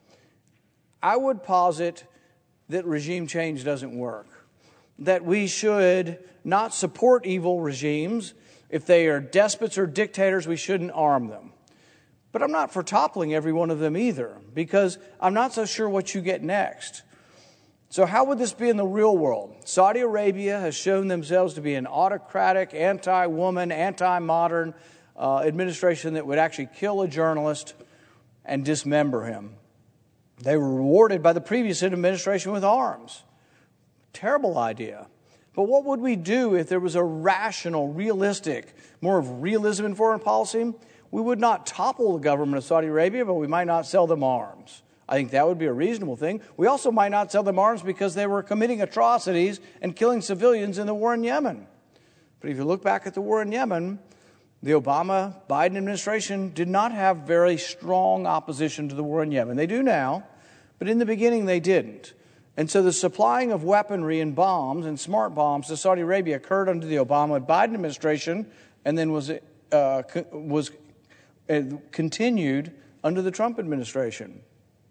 I would posit that regime change doesn't work. That we should not support evil regimes. If they are despots or dictators, we shouldn't arm them. But I'm not for toppling every one of them either, because I'm not so sure what you get next. So how would this be in the real world? Saudi Arabia has shown themselves to be an autocratic, anti-woman, anti-modern uh, administration that would actually kill a journalist and dismember him. They were rewarded by the previous administration with arms. Terrible idea. But what would we do if there was a rational, realistic, more of realism in foreign policy? We would not topple the government of Saudi Arabia, but we might not sell them arms. I think that would be a reasonable thing. We also might not sell them arms because they were committing atrocities and killing civilians in the war in Yemen. But if you look back at the war in Yemen, the Obama-Biden administration did not have very strong opposition to the war in Yemen. They do now, but in the beginning they didn't. And so the supplying of weaponry and bombs and smart bombs to Saudi Arabia occurred under the Obama-Biden administration and then was uh, was uh, continued under the Trump administration.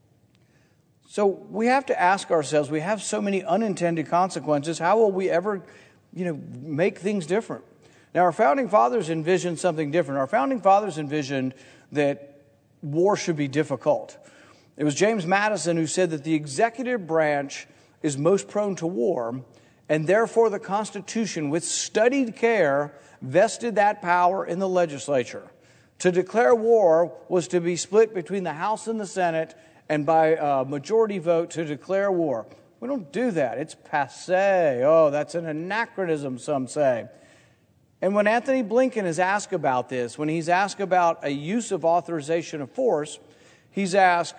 So we have to ask ourselves, we have so many unintended consequences, how will we ever, you know, make things different? Now, our founding fathers envisioned something different. Our founding fathers envisioned that war should be difficult. It was James Madison who said that the executive branch is most prone to war, and therefore the Constitution, with studied care, vested that power in the legislature. To declare war was to be split between the House and the Senate, and by a majority vote to declare war. We don't do that. It's passé. Oh, that's an anachronism, some say. And when Anthony Blinken is asked about this, when he's asked about a use of authorization of force, he's asked,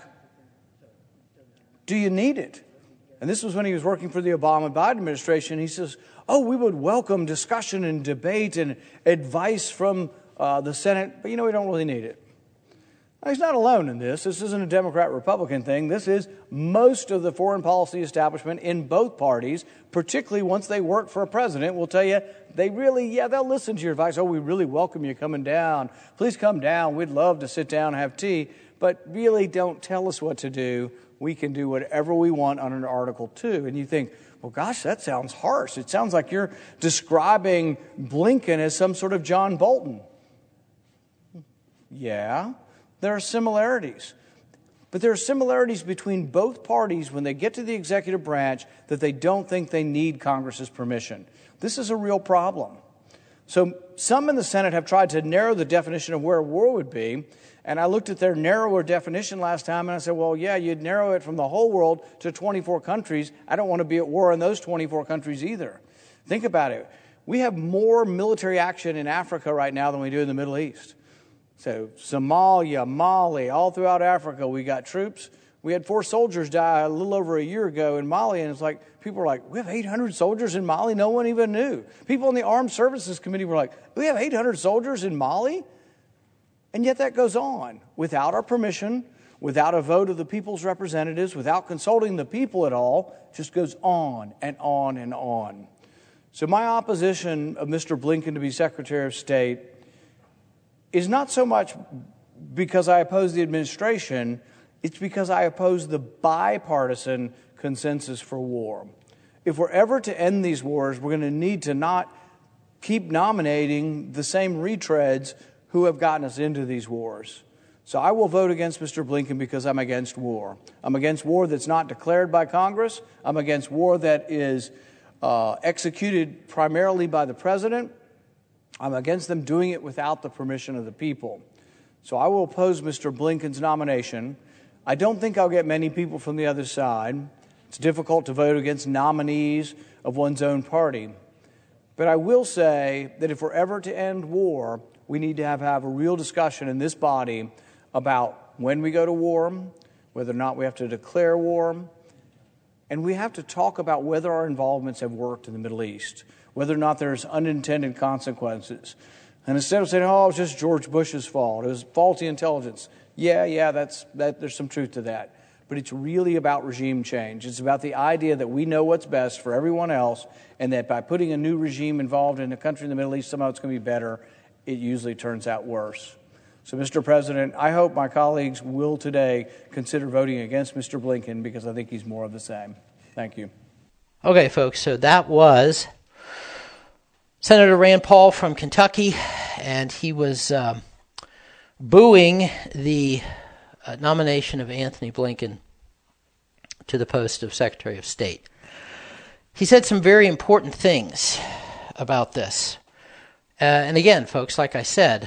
do you need it? And this was when he was working for the Obama-Biden administration. He says, oh, we would welcome discussion and debate and advice from uh, the Senate, but you know, we don't really need it. Now, he's not alone in this. This isn't a Democrat-Republican thing. This is most of the foreign policy establishment in both parties, particularly once they work for a president, will tell you they really, yeah, they'll listen to your advice. Oh, we really welcome you coming down. Please come down. We'd love to sit down and have tea. But really don't tell us what to do. We can do whatever we want under Article two. And you think, well, gosh, that sounds harsh. It sounds like you're describing Blinken as some sort of John Bolton. Yeah. There are similarities. But there are similarities between both parties when they get to the executive branch that they don't think they need Congress's permission. This is a real problem. So some in the Senate have tried to narrow the definition of where war would be. And I looked at their narrower definition last time and I said, well, yeah, you'd narrow it from the whole world to twenty-four countries. I don't want to be at war in those twenty-four countries either. Think about it. We have more military action in Africa right now than we do in the Middle East. So Somalia, Mali, all throughout Africa, we got troops. We had four soldiers die a little over a year ago in Mali, and it's like, people were like, we have eight hundred soldiers in Mali? No one even knew. People in the Armed Services Committee were like, we have eight hundred soldiers in Mali? And yet that goes on without our permission, without a vote of the people's representatives, without consulting the people at all. It just goes on and on and on. So my opposition of Mister Blinken to be Secretary of State is not so much because I oppose the administration, it's because I oppose the bipartisan consensus for war. If we're ever to end these wars, we're going to need to not keep nominating the same retreads who have gotten us into these wars. So I will vote against Mister Blinken because I'm against war. I'm against war that's not declared by Congress. I'm against war that is uh, executed primarily by the president. I'm against them doing it without the permission of the people. So I will oppose Mister Blinken's nomination. I don't think I'll get many people from the other side. It's difficult to vote against nominees of one's own party. But I will say that if we're ever to end war, we need to have, have a real discussion in this body about when we go to war, whether or not we have to declare war, and we have to talk about whether our involvements have worked in the Middle East, whether or not there's unintended consequences. And instead of saying, oh, it was just George Bush's fault, it was faulty intelligence. Yeah, yeah, that's that. There's some truth to that. But it's really about regime change. It's about the idea that we know what's best for everyone else, and that by putting a new regime involved in a country in the Middle East, somehow it's going to be better. It usually turns out worse. So, Mister President, I hope my colleagues will today consider voting against Mister Blinken because I think he's more of the same. Thank you. Okay, folks, so that was Senator Rand Paul from Kentucky, and he was uh, booing the uh, nomination of Anthony Blinken to the post of Secretary of State. He said some very important things about this. Uh, and again, folks, like I said,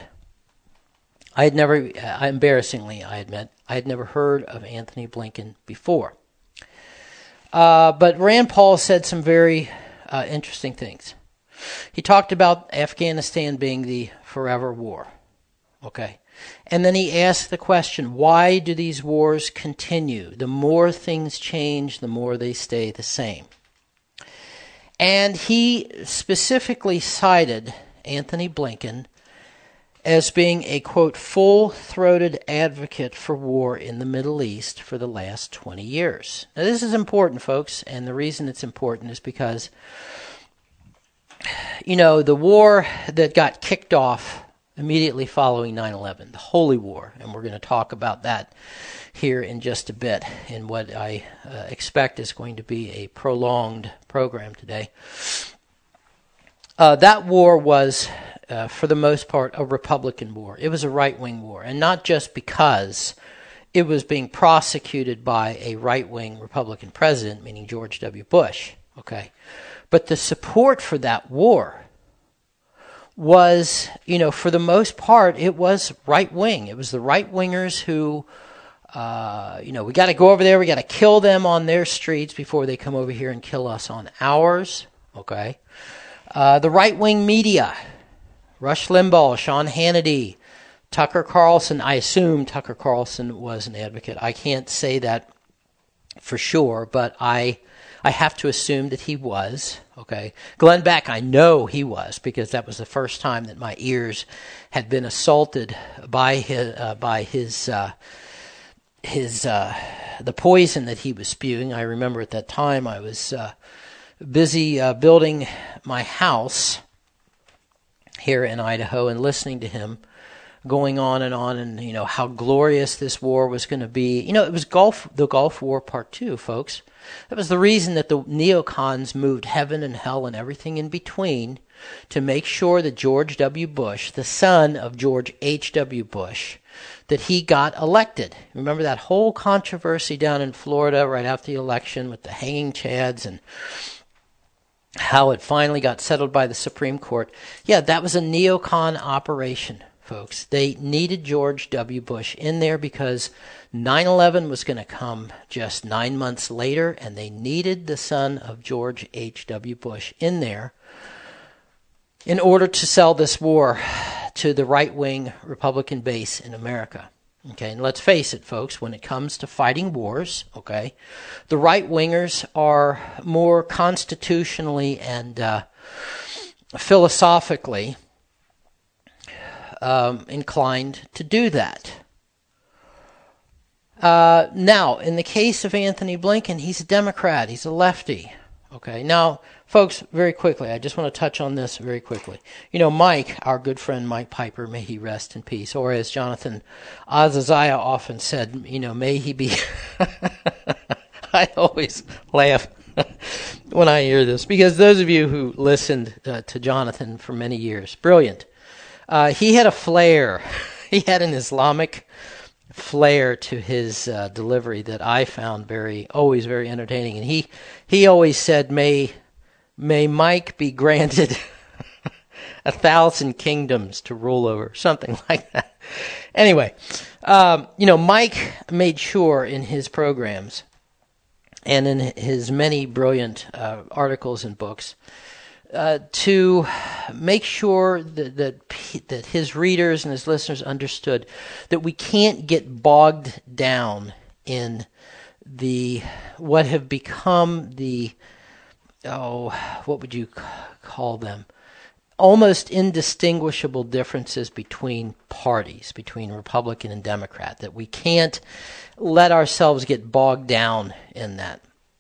I had never, uh, embarrassingly, I admit, I had never heard of Anthony Blinken before. Uh, but Rand Paul said some very uh, interesting things. He talked about Afghanistan being the forever war. Okay. And then he asked the question, why do these wars continue? The more things change, the more they stay the same. And he specifically cited Anthony Blinken as being a, quote, full-throated advocate for war in the Middle East for the last twenty years. Now, this is important, folks, and the reason it's important is because, you know, the war that got kicked off immediately following nine eleven, the Holy War, and we're going to talk about that here in just a bit in what I uh, expect is going to be a prolonged program today. Uh, that war was uh, for the most part, a Republican war. It was a right-wing war, and not just because it was being prosecuted by a right-wing Republican president, meaning George W. Bush, okay? But the support for that war was, you know, for the most part, it was right-wing. It was the right-wingers who, uh, you know, we got to go over there, we got to kill them on their streets before they come over here and kill us on ours, okay? Uh, the right-wing media, Rush Limbaugh, Sean Hannity, Tucker Carlson. I assume Tucker Carlson was an advocate. I can't say that for sure, but I I have to assume that he was. Okay, Glenn Beck, I know he was, because that was the first time that my ears had been assaulted by his uh, by his uh, his uh, the poison that he was spewing. I remember at that time I was uh, busy uh, building my house here in Idaho and listening to him going on and on, and you know how glorious this war was going to be. You know, it was Gulf, the Gulf War Part Two, folks. That was the reason that the neocons moved heaven and hell and everything in between to make sure that George W. Bush, the son of George H W. Bush, that he got elected. Remember that whole controversy down in Florida right after the election with the hanging chads and how it finally got settled by the Supreme Court? Yeah, that was a neocon operation, folks. They needed George W. Bush in there because nine eleven was going to come just nine months later, and they needed the son of George H W. Bush in there in order to sell this war to the right-wing Republican base in America. Okay, and let's face it, folks, when it comes to fighting wars, okay, the right-wingers are more constitutionally and uh, philosophically um, inclined to do that. Uh, now, in the case of Anthony Blinken, he's a Democrat. He's a lefty. Okay. Now, folks, very quickly, I just want to touch on this very quickly. You know, Mike, our good friend Mike Piper, may he rest in peace, or as Jonathan Azaziah often said, you know, may he be... I always laugh when I hear this, because those of you who listened uh, to Jonathan for many years, brilliant. Uh, he had a flair. He had an Islamic flair to his uh, delivery that I found very, always very entertaining. And he, he always said, may, may Mike be granted a thousand kingdoms to rule over, something like that. Anyway, um, you know, Mike made sure in his programs and in his many brilliant uh, articles and books Uh, to make sure that, that that his readers and his listeners understood that we can't get bogged down in the what have become the oh what would you call them almost indistinguishable differences between parties, between Republican and Democrat, that we can't let ourselves get bogged down in that.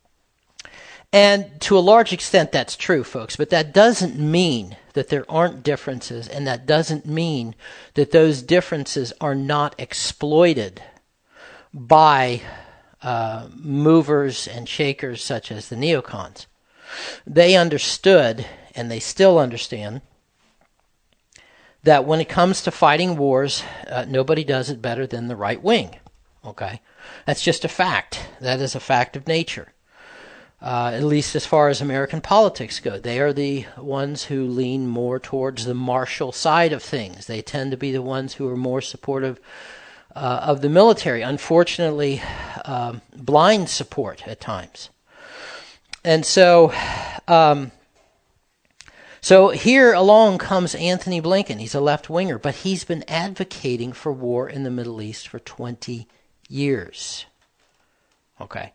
And to a large extent, that's true, folks, but that doesn't mean that there aren't differences, and that doesn't mean that those differences are not exploited by uh, movers and shakers such as the neocons. They understood, and they still understand, that when it comes to fighting wars, uh, nobody does it better than the right wing. Okay? That's just a fact. That is a fact of nature. Uh, at least as far as American politics go. They are the ones who lean more towards the martial side of things. They tend to be the ones who are more supportive uh, of the military. Unfortunately, um, blind support at times. And so, um, so here along comes Anthony Blinken. He's a left-winger, but he's been advocating for war in the Middle East for twenty years. Okay.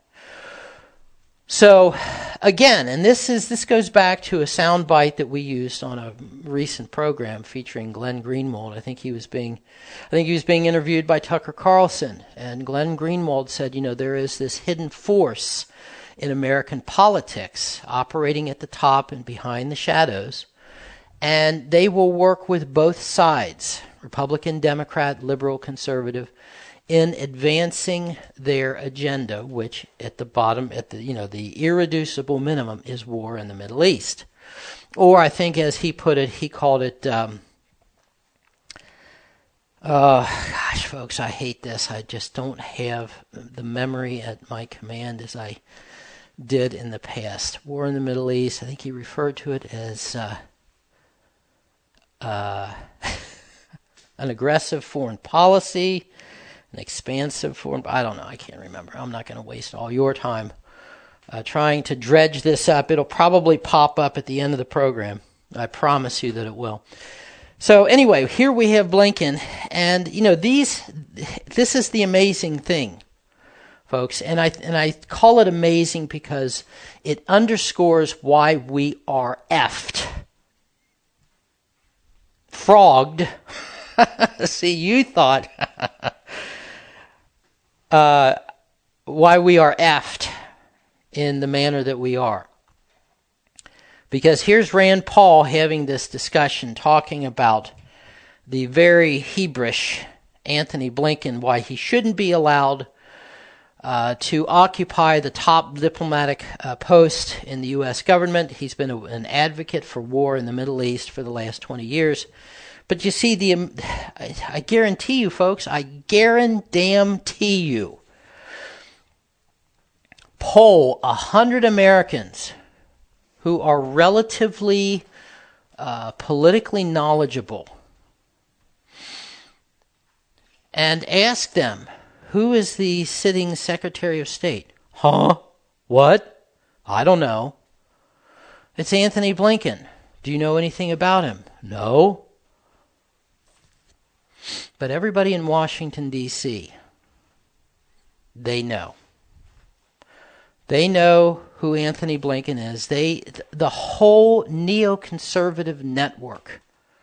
So, again, and this is this goes back to a soundbite that we used on a recent program featuring Glenn Greenwald. I think he was being, I think he was being interviewed by Tucker Carlson, and Glenn Greenwald said, you know, there is this hidden force in American politics operating at the top and behind the shadows, and they will work with both sides, Republican, Democrat, liberal, conservative, in advancing their agenda, which at the bottom, at the you know the irreducible minimum, is war in the Middle East, or I think, as he put it, he called it um, Uh, gosh, folks, I hate this. I just don't have the memory at my command as I did in the past. War in the Middle East, I think he referred to it as uh, uh, an aggressive foreign policy, an expansive foreign... I don't know, I can't remember. I'm not going to waste all your time uh, trying to dredge this up. It'll probably pop up at the end of the program. I promise you that it will. So anyway, here we have Blinken, and you know these. This is the amazing thing, folks, and I and I call it amazing because it underscores why we are effed, frogged. See, you thought uh, why we are effed in the manner that we are. Because here's Rand Paul having this discussion talking about the very Hebrish Anthony Blinken, why he shouldn't be allowed uh, to occupy the top diplomatic uh, post in the U S government. He's been a, an advocate for war in the Middle East for the last twenty years. But you see, the um, I, I guarantee you, folks, I guarantee you, poll a hundred Americans who are relatively uh, politically knowledgeable, and ask them, who is the sitting Secretary of State? Huh? What? I don't know. It's Anthony Blinken. Do you know anything about him? No. But everybody in Washington, D C, they know. They know who Anthony Blinken is. They, the whole neoconservative network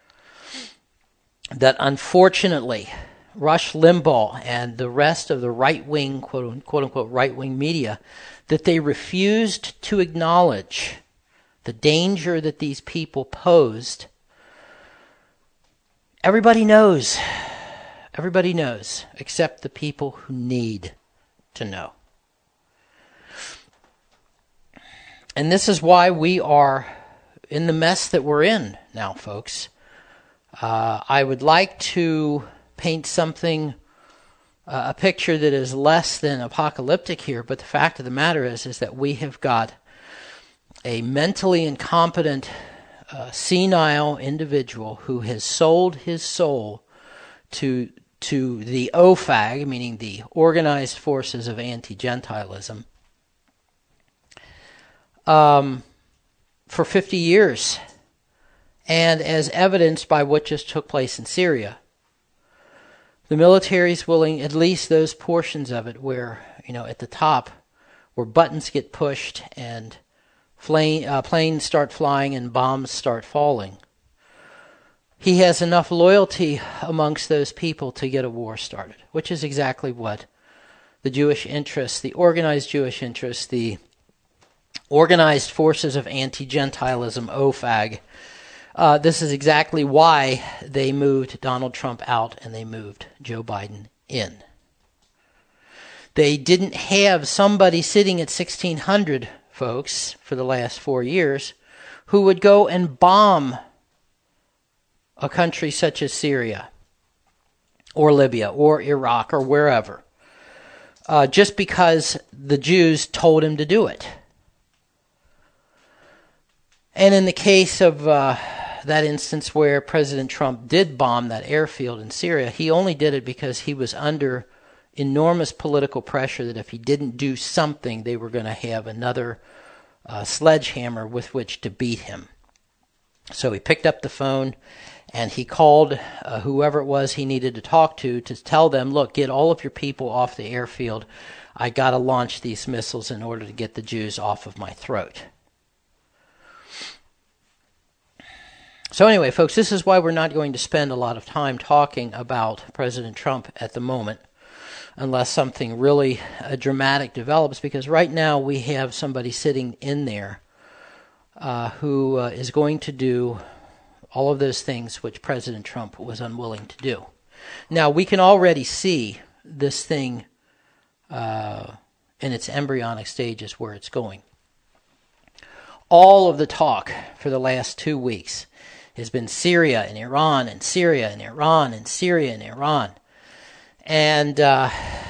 that unfortunately Rush Limbaugh and the rest of the right-wing, quote, quote unquote, right-wing media, that they refused to acknowledge the danger that these people posed. Everybody knows. Everybody knows, except the people who need to know. And this is why we are in the mess that we're in now, folks. Uh, I would like to paint something, uh, a picture that is less than apocalyptic here, but the fact of the matter is, is that we have got a mentally incompetent, uh, senile individual who has sold his soul to to the O F A G, meaning the Organized Forces of Anti-Gentilism, Um, for fifty years, and as evidenced by what just took place in Syria. The military is willing, at least those portions of it where, you know, at the top, where buttons get pushed and flame, uh, planes start flying and bombs start falling. He has enough loyalty amongst those people to get a war started, which is exactly what the Jewish interests, the organized Jewish interests, the Organized Forces of Anti-Gentilism, O F A G. Uh, this is exactly why they moved Donald Trump out and they moved Joe Biden in. They didn't have somebody sitting at sixteen hundred, folks, for the last four years, who would go and bomb a country such as Syria or Libya or Iraq or wherever, uh, just because the Jews told him to do it. And in the case of uh, that instance where President Trump did bomb that airfield in Syria, he only did it because he was under enormous political pressure that if he didn't do something, they were going to have another uh, sledgehammer with which to beat him. So he picked up the phone and he called uh, whoever it was he needed to talk to to tell them, look, get all of your people off the airfield. I got to launch these missiles in order to get the Jews off of my throat. So anyway, folks, this is why we're not going to spend a lot of time talking about President Trump at the moment, unless something really uh, dramatic develops, because right now we have somebody sitting in there uh, who uh, is going to do all of those things which President Trump was unwilling to do. Now, we can already see this thing uh, in its embryonic stages where it's going. All of the talk for the last two weeks has been Syria and Iran and Syria and Iran and Syria and Iran. And, uh,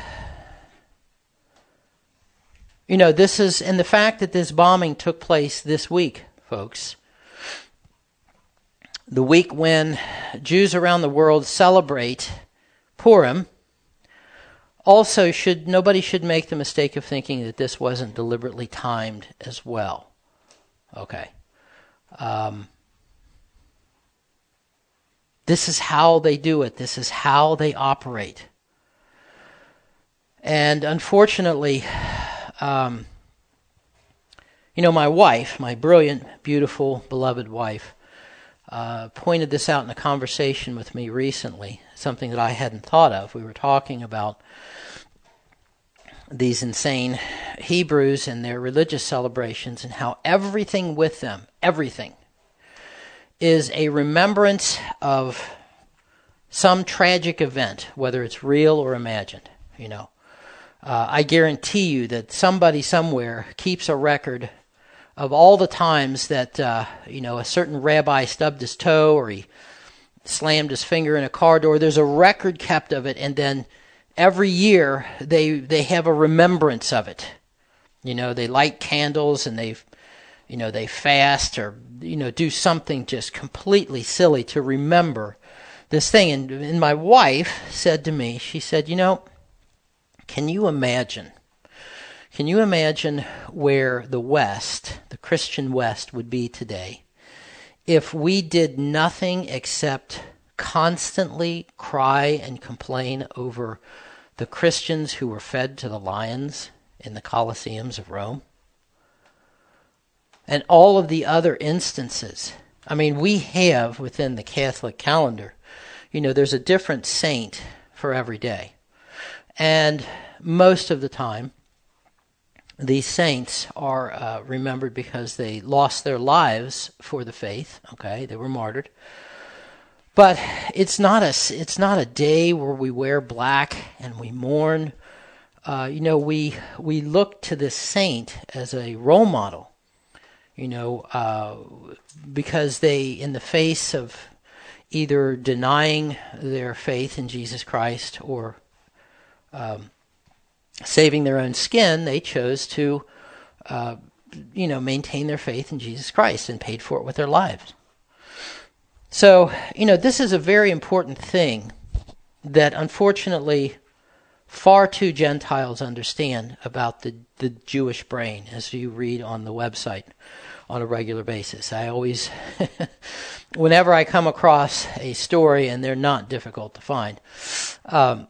you know, this is, and the fact that this bombing took place this week, folks, the week when Jews around the world celebrate Purim, also should, nobody should make the mistake of thinking that this wasn't deliberately timed as well. Okay. Um, this is how they do it. This is how they operate. And unfortunately, um, you know, my wife, my brilliant, beautiful, beloved wife, uh, pointed this out in a conversation with me recently, something that I hadn't thought of. We were talking about these insane Hebrews and their religious celebrations and how everything with them, everything, is a remembrance of some tragic event, whether it's real or imagined, you know. Uh, I guarantee you that somebody somewhere keeps a record of all the times that, uh, you know, a certain rabbi stubbed his toe or he slammed his finger in a car door. There's a record kept of it, and then every year they they have a remembrance of it. You know, they light candles and they, you know, they fast or, you know, do something just completely silly to remember this thing. And, and my wife said to me, she said, you know, can you imagine, can you imagine where the West, the Christian West, would be today if we did nothing except constantly cry and complain over the Christians who were fed to the lions in the Colosseums of Rome? And all of the other instances. I mean, we have within the Catholic calendar, you know, there's a different saint for every day. And most of the time, these saints are uh, remembered because they lost their lives for the faith. Okay, they were martyred. But it's not a it's not a day where we wear black and we mourn. Uh, you know, we we look to this saint as a role model. You know, uh, because they, in the face of either denying their faith in Jesus Christ or um, saving their own skin, they chose to, uh, you know, maintain their faith in Jesus Christ and paid for it with their lives. So, you know, this is a very important thing that unfortunately far too Gentiles understand about the, the Jewish brain, as you read on the website on a regular basis. I always, whenever I come across a story, and they're not difficult to find, um,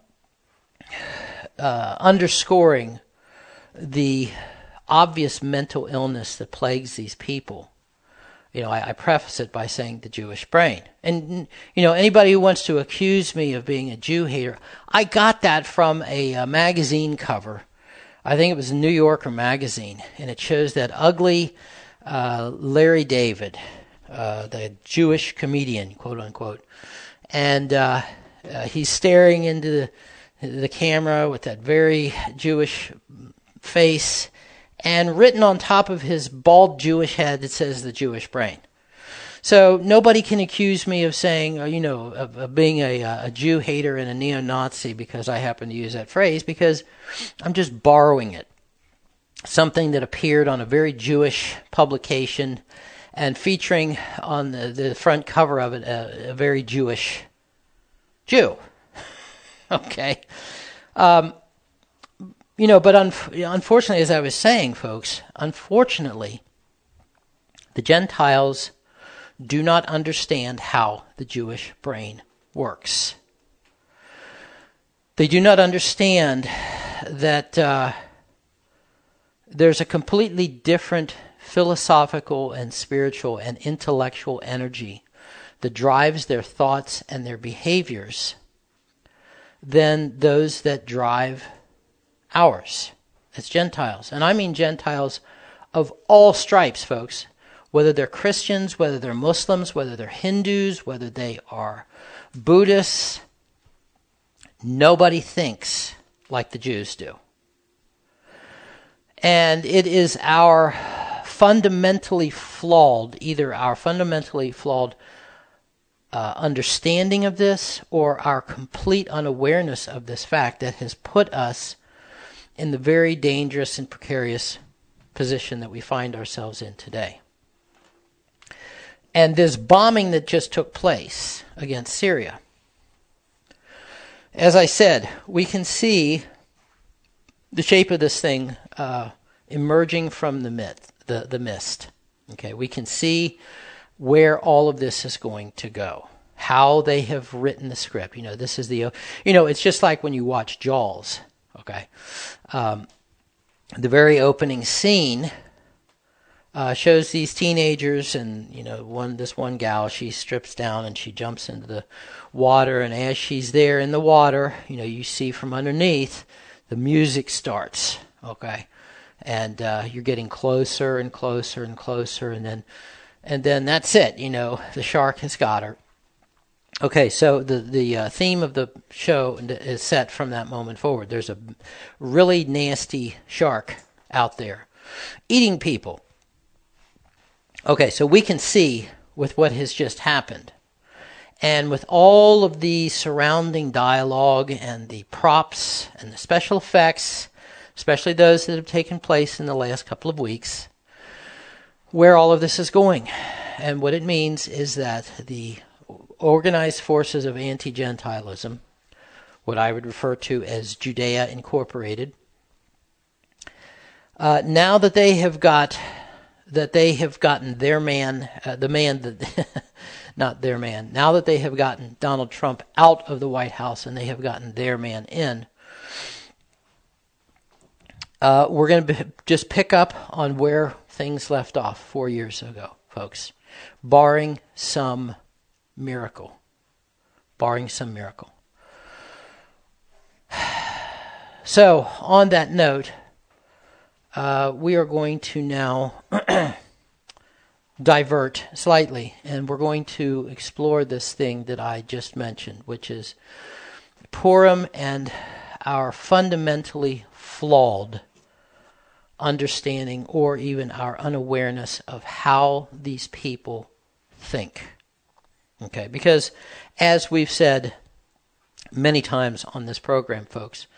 uh, underscoring the obvious mental illness that plagues these people, you know, I, I preface it by saying the Jewish brain. And, you know, anybody who wants to accuse me of being a Jew hater, I got that from a, a magazine cover. I think it was a New Yorker magazine, and it shows that ugly uh, Larry David, uh, the Jewish comedian, quote unquote, and uh, uh, he's staring into the, the camera with that very Jewish face. And written on top of his bald Jewish head, it says the Jewish brain. So nobody can accuse me of saying, you know, of, of being a, a Jew hater and a neo-Nazi because I happen to use that phrase, because I'm just borrowing it. Something that appeared on a very Jewish publication and featuring on the, the front cover of it a, a very Jewish Jew. Okay. Um, You know, but un- unfortunately, as I was saying, folks, unfortunately, the Gentiles do not understand how the Jewish brain works. They do not understand that uh, there's a completely different philosophical and spiritual and intellectual energy that drives their thoughts and their behaviors than those that drive ours as Gentiles. And I mean Gentiles of all stripes, folks. Whether they're Christians, whether they're Muslims, whether they're Hindus, whether they are Buddhists, nobody thinks like the Jews do. And it is our fundamentally flawed, either our fundamentally flawed uh, understanding of this or our complete unawareness of this fact that has put us in the very dangerous and precarious position that we find ourselves in today. And this bombing that just took place against Syria, as I said, we can see the shape of this thing uh, emerging from the mist, the, the mist. Okay, we can see where all of this is going to go, how they have written the script. You know, this is the, you know, it's just like when you watch Jaws. Okay, um, the very opening scene uh, shows these teenagers, and you know, one this one gal, she strips down and she jumps into the water, and as she's there in the water, you know, you see from underneath the music starts. Okay, and uh, you're getting closer and closer and closer, and then and then that's it. You know, the shark has got her. Okay, so the the uh, theme of the show is set from that moment forward. There's a really nasty shark out there eating people. Okay, so we can see with what has just happened, and with all of the surrounding dialogue and the props and the special effects, especially those that have taken place in the last couple of weeks, where all of this is going. And what it means is that the organized forces of anti-Gentilism, what I would refer to as Judea Incorporated, uh, now that they have got that they have gotten their man, uh, the man that not their man, now that they have gotten Donald Trump out of the White House and they have gotten their man in, uh, we're going to just pick up on where things left off four years ago, folks, barring some miracle. Barring some miracle. So, on that note, uh, we are going to now divert slightly, and we're going to explore this thing that I just mentioned, which is Purim and our fundamentally flawed understanding or even our unawareness of how these people think. Okay, because as we've said many times on this program, folks,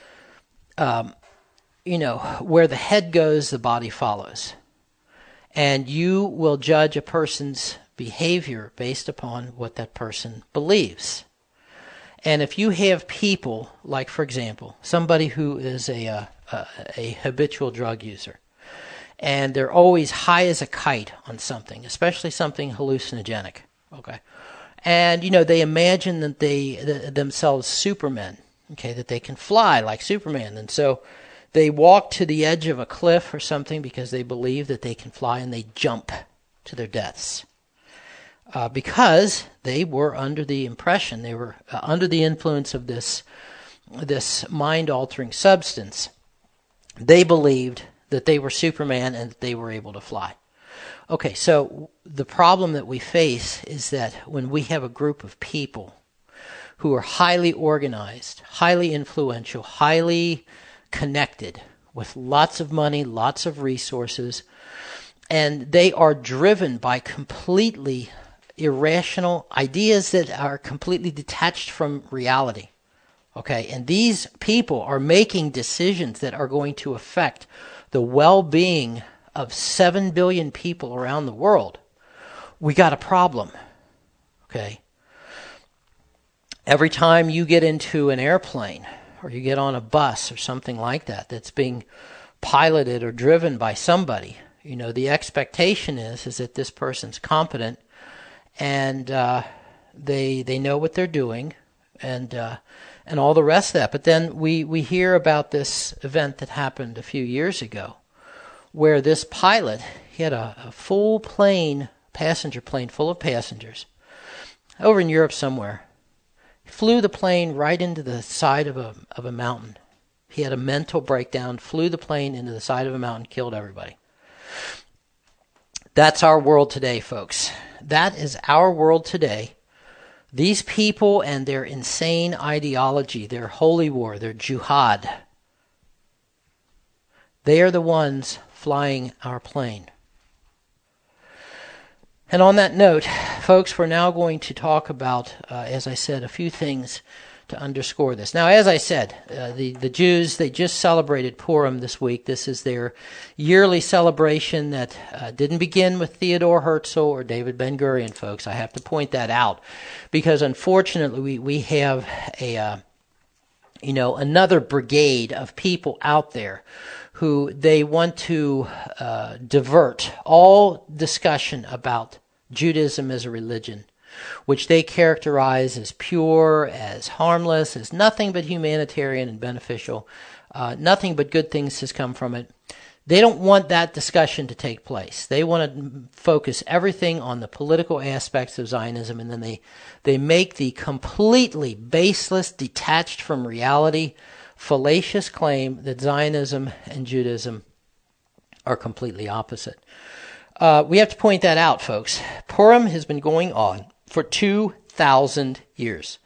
um, you know, where the head goes, the body follows. And you will judge a person's behavior based upon what that person believes. And if you have people, like, for example, somebody who is a, a, a, a habitual drug user, and they're always high as a kite on something, especially something hallucinogenic, okay? And, you know, they imagine that they th- themselves Supermen, okay, that they can fly like Superman. And so they walk to the edge of a cliff or something because they believe that they can fly, and they jump to their deaths. Uh, because they were under the impression, they were uh, under the influence of this, this mind-altering substance. They believed that they were Superman and that they were able to fly. Okay, so the problem that we face is that when we have a group of people who are highly organized, highly influential, highly connected, with lots of money, lots of resources, and they are driven by completely irrational ideas that are completely detached from reality. Okay, and these people are making decisions that are going to affect the well-being of seven billion people around the world. We got a problem. Okay? Every time you get into an airplane or you get on a bus or something like that that's being piloted or driven by somebody, you know, the expectation is is that this person's competent and uh, they they know what they're doing and uh, and all the rest of that. But then we, we hear about this event that happened a few years ago, where this pilot, he had a, a full plane, passenger plane full of passengers, over in Europe somewhere. He flew the plane right into the side of a of a mountain. He had a mental breakdown, flew the plane into the side of a mountain, killed everybody. That's our world today, folks. That is our world today. These people and their insane ideology, their holy war, their jihad, they are the ones flying our plane. And on that note, folks, we're now going to talk about, uh, as I said, a few things to underscore this. Now, as I said, uh, the, the Jews, they just celebrated Purim this week. This is their yearly celebration that uh, didn't begin with Theodore Herzl or David Ben-Gurion, folks. I have to point that out because, unfortunately, we, we have a, uh, you know, another brigade of people out there who they want to uh, divert all discussion about Judaism as a religion, which they characterize as pure, as harmless, as nothing but humanitarian and beneficial. Uh, nothing but good things has come from it. They don't want that discussion to take place. They want to focus everything on the political aspects of Zionism, and then they, they make the completely baseless, detached from reality, fallacious claim that Zionism and Judaism are completely opposite. Uh, we have to point that out, folks. Purim has been going on for two thousand years.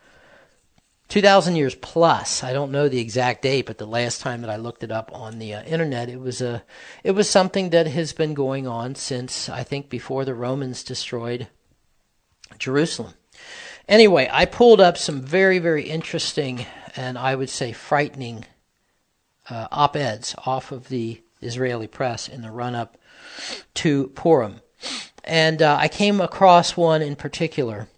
two thousand years plus. I don't know the exact date, but the last time that I looked it up on the uh, internet, it was a, it was something that has been going on since, I think, before the Romans destroyed Jerusalem. Anyway, I pulled up some very, very interesting and I would say frightening uh, op-eds off of the Israeli press in the run-up to Purim. And uh, I came across one in particular,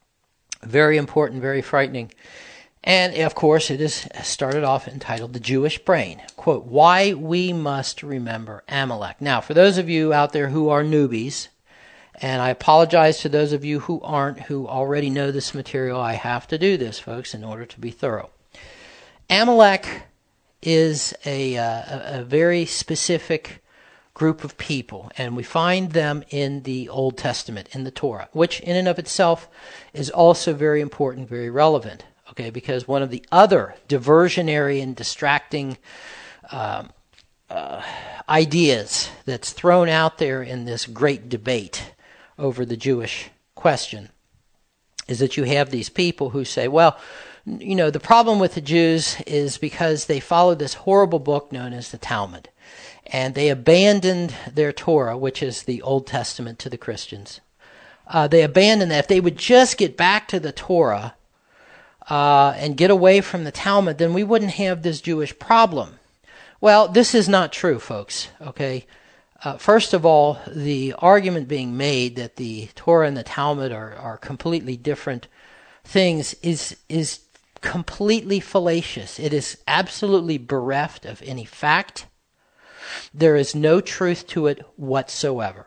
very important, very frightening. And, of course, it is started off entitled The Jewish Brain. Quote, Why We Must Remember Amalek. Now, for those of you out there who are newbies, and I apologize to those of you who aren't, who already know this material, I have to do this, folks, in order to be thorough. Amalek is a, uh, a, a very specific group of people, and we find them in the Old Testament, in the Torah, which in and of itself is also very important, very relevant, okay, because one of the other diversionary and distracting uh, uh, ideas that's thrown out there in this great debate over the Jewish question is that you have these people who say, well, you know, the problem with the Jews is because they follow this horrible book known as the Talmud. And they abandoned their Torah, which is the Old Testament to the Christians. Uh, they abandoned that. If they would just get back to the Torah uh, and get away from the Talmud, then we wouldn't have this Jewish problem. Well, this is not true, folks. Okay. Uh, first of all, the argument being made that the Torah and the Talmud are, are completely different things is is completely fallacious. It is absolutely bereft of any fact. There is no truth to it whatsoever.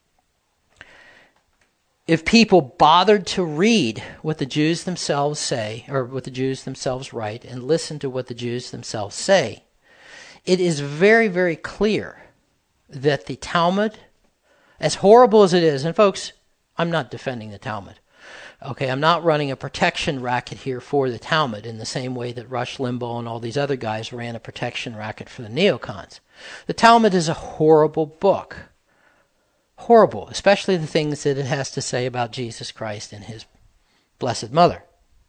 If people bothered to read what the Jews themselves say, or what the Jews themselves write, and listen to what the Jews themselves say, it is very, very clear that the Talmud, as horrible as it is, and folks, I'm not defending the Talmud. Okay, I'm not running a protection racket here for the Talmud in the same way that Rush Limbaugh and all these other guys ran a protection racket for the neocons. The Talmud is a horrible book. Horrible, especially the things that it has to say about Jesus Christ and his Blessed Mother.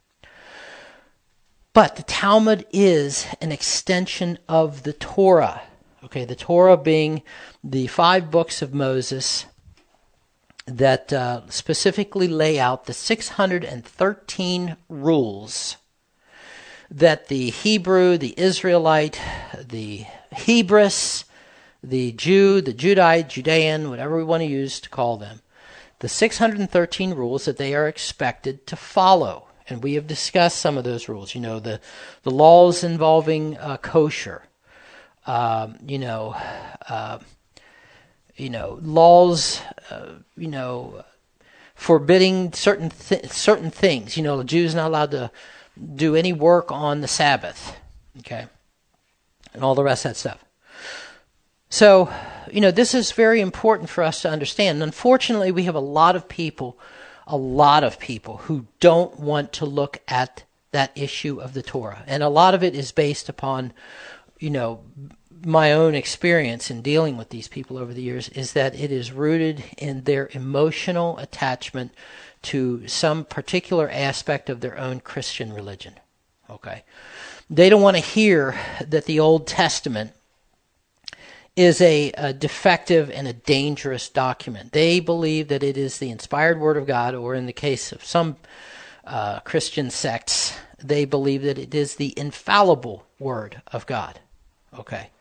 But the Talmud is an extension of the Torah. Okay, the Torah being the five books of Moses that uh, specifically lay out the six hundred thirteen rules that the Hebrew, the Israelite, the Hebrews, the Jew, the Judite, Judean, whatever we want to use to call them, the six hundred thirteen rules that they are expected to follow. And we have discussed some of those rules. You know, the, the laws involving uh, kosher, um, you know, uh, you know, laws, uh, you know, forbidding certain th- certain things. You know, the Jews are not allowed to do any work on the Sabbath, okay, and all the rest of that stuff. So, you know, this is very important for us to understand. And unfortunately, we have a lot of people, a lot of people who don't want to look at that issue of the Torah. And a lot of it is based upon, you know, my own experience in dealing with these people over the years is that it is rooted in their emotional attachment to some particular aspect of their own Christian religion. Okay. They don't want to hear that the Old Testament is a, a defective and a dangerous document. They believe that it is the inspired Word of God, or in the case of some uh, Christian sects, they believe that it is the infallible Word of God. Okay.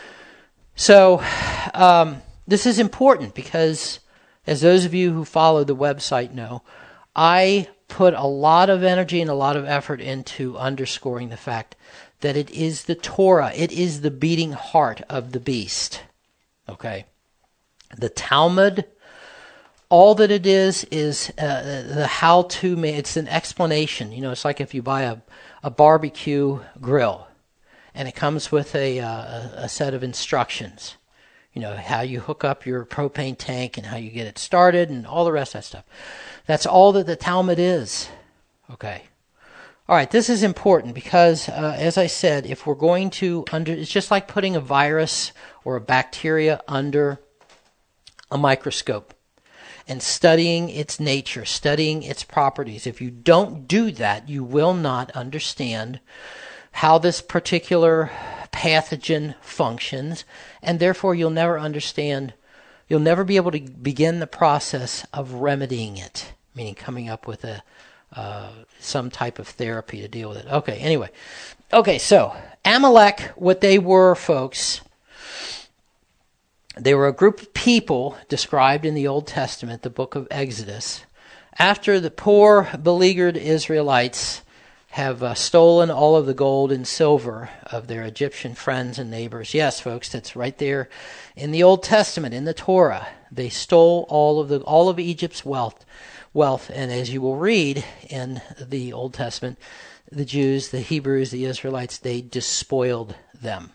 So, um, this is important because, as those of you who follow the website know, I put a lot of energy and a lot of effort into underscoring the fact that it is the Torah. It is the beating heart of the beast. Okay? The Talmud, all that it is, is uh, the how-to, it's an explanation. You know, it's like if you buy a, a barbecue grill, and it comes with a, uh, a set of instructions. You know, how you hook up your propane tank and how you get it started and all the rest of that stuff. That's all that the Talmud is. Okay. All right, this is important because, uh, as I said, if we're going to, under, it's just like putting a virus or a bacteria under a microscope and studying its nature, studying its properties. If you don't do that, you will not understand how this particular pathogen functions, and therefore you'll never understand, you'll never be able to begin the process of remedying it, meaning coming up with a uh, some type of therapy to deal with it. Okay, anyway. Okay, so Amalek, what they were, folks, they were a group of people described in the Old Testament, the book of Exodus, after the poor, beleaguered Israelites have uh, stolen all of the gold and silver of their Egyptian friends and neighbors. Yes, folks, that's right there in the Old Testament, in the Torah. They stole all of the all of Egypt's wealth, wealth, and as you will read in the Old Testament, the Jews, the Hebrews, the Israelites, they despoiled them.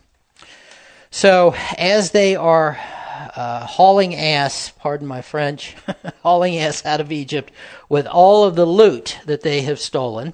So as they are uh, hauling ass, pardon my French, hauling ass out of Egypt with all of the loot that they have stolen.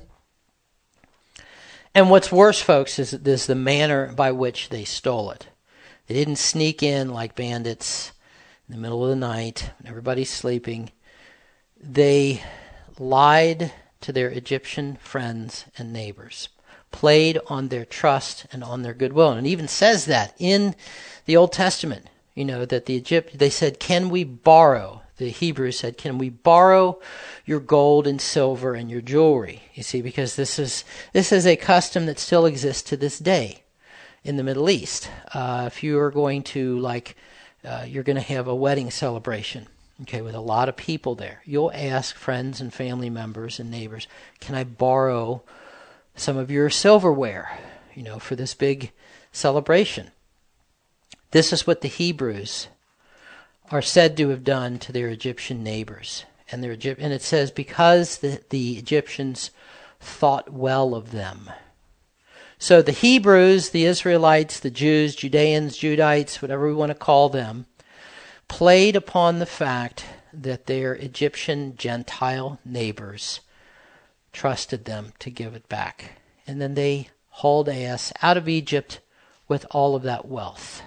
And what's worse, folks, is, is the manner by which they stole it. They didn't sneak in like bandits in the middle of the night when everybody's sleeping. They lied to their Egyptian friends and neighbors, played on their trust and on their goodwill. And it even says that in the Old Testament, you know, that the Egypt, they said, can we borrow? The Hebrews said, can we borrow your gold and silver and your jewelry? You see, because this is this is a custom that still exists to this day in the Middle East. Uh, if you are going to, like, uh, you're going to have a wedding celebration, okay, with a lot of people there, you'll ask friends and family members and neighbors, can I borrow some of your silverware, you know, for this big celebration? This is what the Hebrews are said to have done to their Egyptian neighbors. And their Egypt- and it says, because the, the Egyptians thought well of them. So the Hebrews, the Israelites, the Jews, Judeans, Judites, whatever we want to call them, played upon the fact that their Egyptian Gentile neighbors trusted them to give it back. And then they hauled ass out of Egypt with all of that wealth.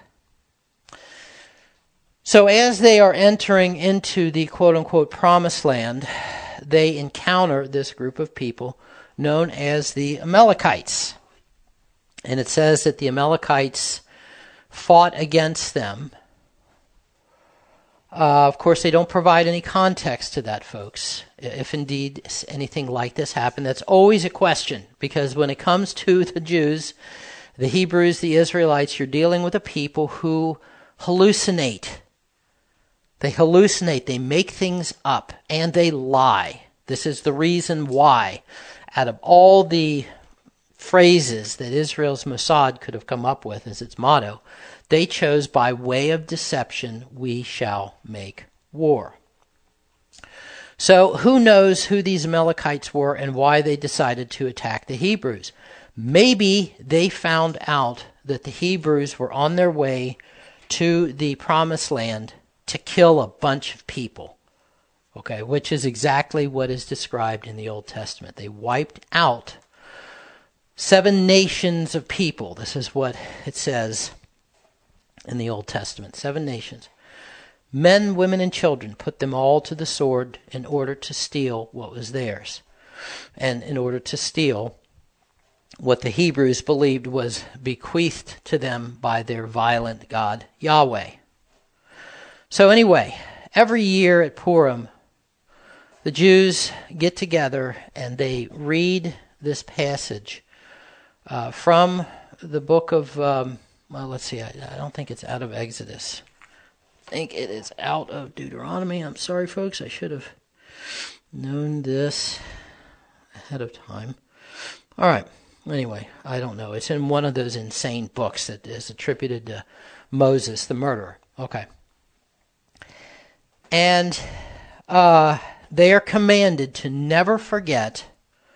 So as they are entering into the quote-unquote promised land, they encounter this group of people known as the Amalekites. And it says that the Amalekites fought against them. Uh, of course, they don't provide any context to that, folks. If indeed anything like this happened, that's always a question. Because when it comes to the Jews, the Hebrews, the Israelites, you're dealing with a people who hallucinate. They hallucinate, they make things up, and they lie. This is the reason why, out of all the phrases that Israel's Mossad could have come up with as its motto, they chose, by way of deception, we shall make war. So who knows who these Amalekites were and why they decided to attack the Hebrews? Maybe they found out that the Hebrews were on their way to the promised land to kill a bunch of people, okay, which is exactly what is described in the Old Testament. They wiped out seven nations of people. This is what it says in the Old Testament. Seven nations. Men, women, and children, put them all to the sword in order to steal what was theirs. And in order to steal what the Hebrews believed was bequeathed to them by their violent God, Yahweh. So anyway, every year at Purim, the Jews get together and they read this passage uh, from the book of, um, well, let's see, I, I don't think it's out of Exodus. I think it is out of Deuteronomy. I'm sorry, folks, I should have known this ahead of time. All right. Anyway, I don't know. It's in one of those insane books that is attributed to Moses, the murderer. Okay. And uh, they are commanded to never forget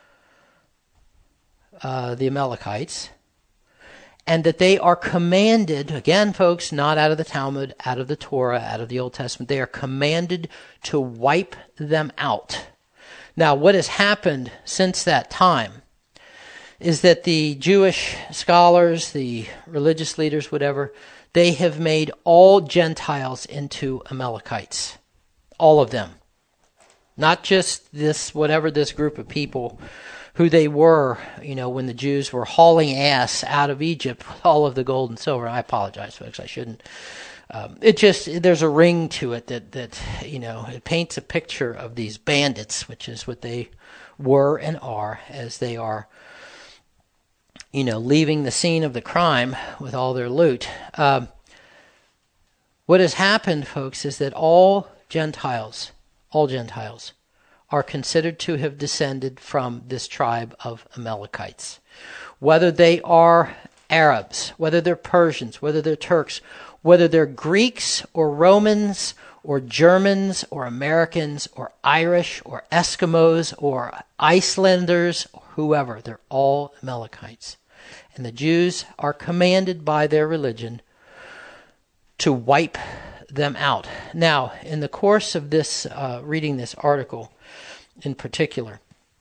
uh, the Amalekites, and that they are commanded, again, folks, not out of the Talmud, out of the Torah, out of the Old Testament, they are commanded to wipe them out. Now, what has happened since that time is that the Jewish scholars, the religious leaders, whatever, they have made all Gentiles into Amalekites. All of them. Not just this, whatever this group of people who they were, you know, when the Jews were hauling ass out of Egypt with all of the gold and silver. I apologize, folks, I shouldn't. Um, it just, there's a ring to it that, that, you know, it paints a picture of these bandits, which is what they were and are, as they are, you know, leaving the scene of the crime with all their loot. Um, what has happened, folks, is that all Gentiles, all Gentiles, are considered to have descended from this tribe of Amalekites. Whether they are Arabs, whether they're Persians, whether they're Turks, whether they're Greeks or Romans or Germans or Americans or Irish or Eskimos or Icelanders or whoever, they're all Amalekites. And the Jews are commanded by their religion to wipe them out. Now, in the course of this, uh, reading this article in particular,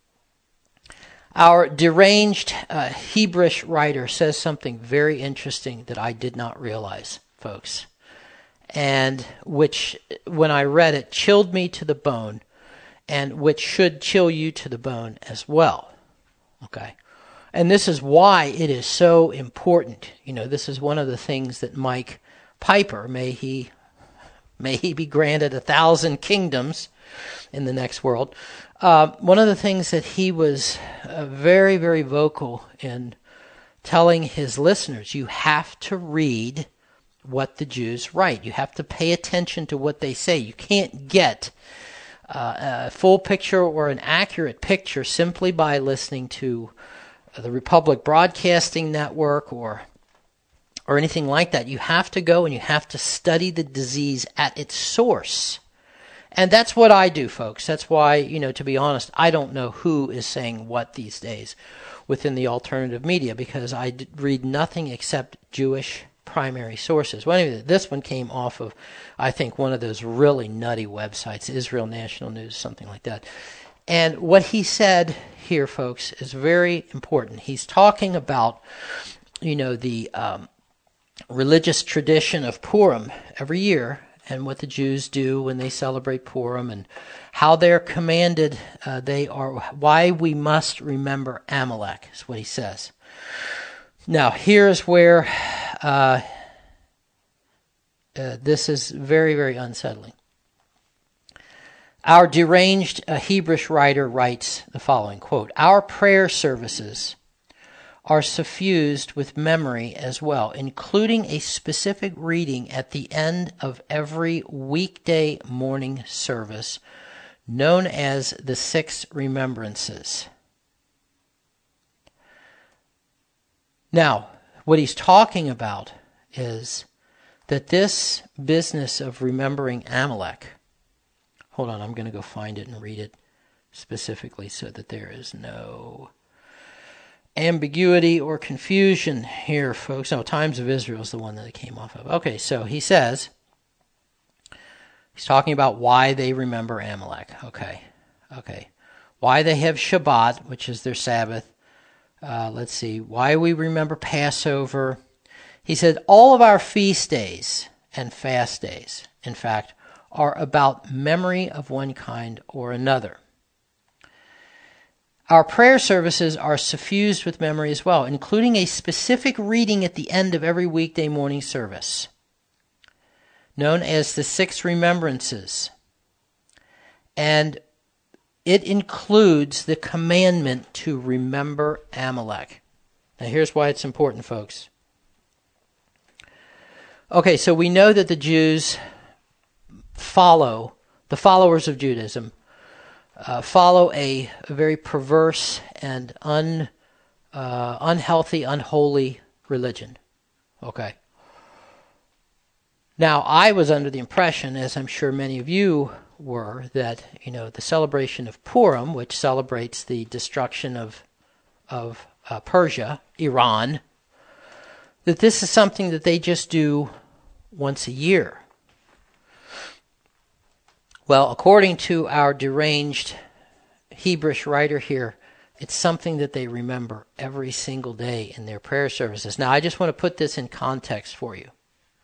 our deranged uh, Hebrewish writer says something very interesting that I did not realize, folks, and which, when I read it, chilled me to the bone, and which should chill you to the bone as well. Okay? And this is why it is so important. You know, this is one of the things that Mike Piper, may he may he be granted a thousand kingdoms in the next world. Uh, one of the things that he was uh, very, very vocal in telling his listeners, you have to read what the Jews write. You have to pay attention to what they say. You can't get uh, a full picture or an accurate picture simply by listening to the Republic Broadcasting Network or or anything like that. You have to go and you have to study the disease at its source. And that's what I do, folks. That's why, you know, to be honest, I don't know who is saying what these days within the alternative media, because I d- read nothing except Jewish primary sources. Well, anyway, this one came off of, I think, one of those really nutty websites, Israel National News, something like that. And what he said here, folks, is very important. He's talking about, you know, the um, religious tradition of Purim every year, and what the Jews do when they celebrate Purim, and how they're commanded, uh, they are, why we must remember Amalek, is what he says. Now, here's where uh, uh, this is very, very unsettling. Our deranged uh, Hebrewish writer writes the following, quote, "Our prayer services are suffused with memory as well, including a specific reading at the end of every weekday morning service known as the Six Remembrances." Now, what he's talking about is that this business of remembering Amalek, hold on, I'm going to go find it and read it specifically so that there is no ambiguity or confusion here, folks. No, Times of Israel is the one that it came off of. Okay, so he says, he's talking about why they remember Amalek. Okay, okay. Why they have Shabbat, which is their Sabbath. Uh, let's see, why we remember Passover. He said, all of our feast days and fast days, in fact, are about memory of one kind or another. Our prayer services are suffused with memory as well, including a specific reading at the end of every weekday morning service, known as the Six Remembrances. And it includes the commandment to remember Amalek. Now here's why it's important, folks. Okay, so we know that the Jews follow, the followers of Judaism, uh, follow a, a very perverse and un, uh, unhealthy, unholy religion. Okay. Now, I was under the impression, as I'm sure many of you were, that, you know, the celebration of Purim, which celebrates the destruction of, of uh, Persia, Iran, that this is something that they just do once a year. Well, according to our deranged Hebrewish writer here, it's something that they remember every single day in their prayer services. Now, I just want to put this in context for you.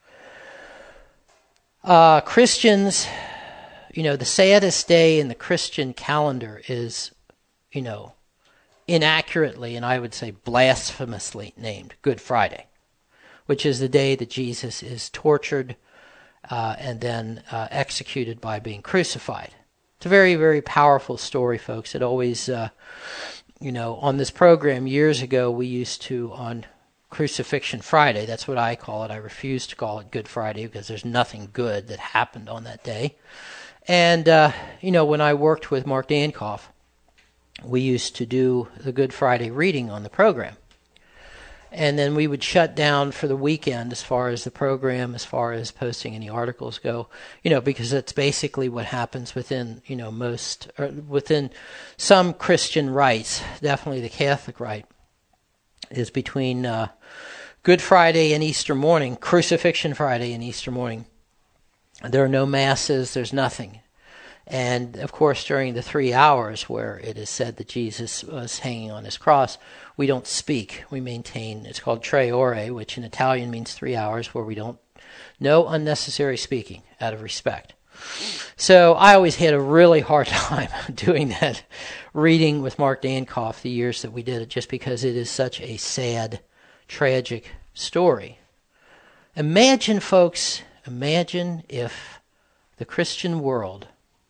Uh, Christians, you know, the saddest day in the Christian calendar is, you know, inaccurately, and I would say blasphemously named Good Friday, which is the day that Jesus is tortured uh, and then uh, executed by being crucified. It's a very, very powerful story, folks. It always, uh, you know, on this program years ago, we used to, on Crucifixion Friday, that's what I call it. I refuse to call it Good Friday because there's nothing good that happened on that day. And, uh, you know, when I worked with Mark Dankoff, we used to do the Good Friday reading on the program. And then we would shut down for the weekend as far as the program, as far as posting any articles go, you know, because that's basically what happens within, you know, most, or within some Christian rites, definitely the Catholic rite, is between uh, Good Friday and Easter morning, Crucifixion Friday and Easter morning. There are no masses, there's nothing. And, of course, during the three hours where it is said that Jesus was hanging on his cross, we don't speak. We maintain, it's called tre ore, which in Italian means three hours, where we don't, no unnecessary speaking out of respect. So I always had a really hard time doing that reading with Mark Dankoff the years that we did it, just because it is such a sad, tragic story. Imagine, folks, imagine if the Christian world,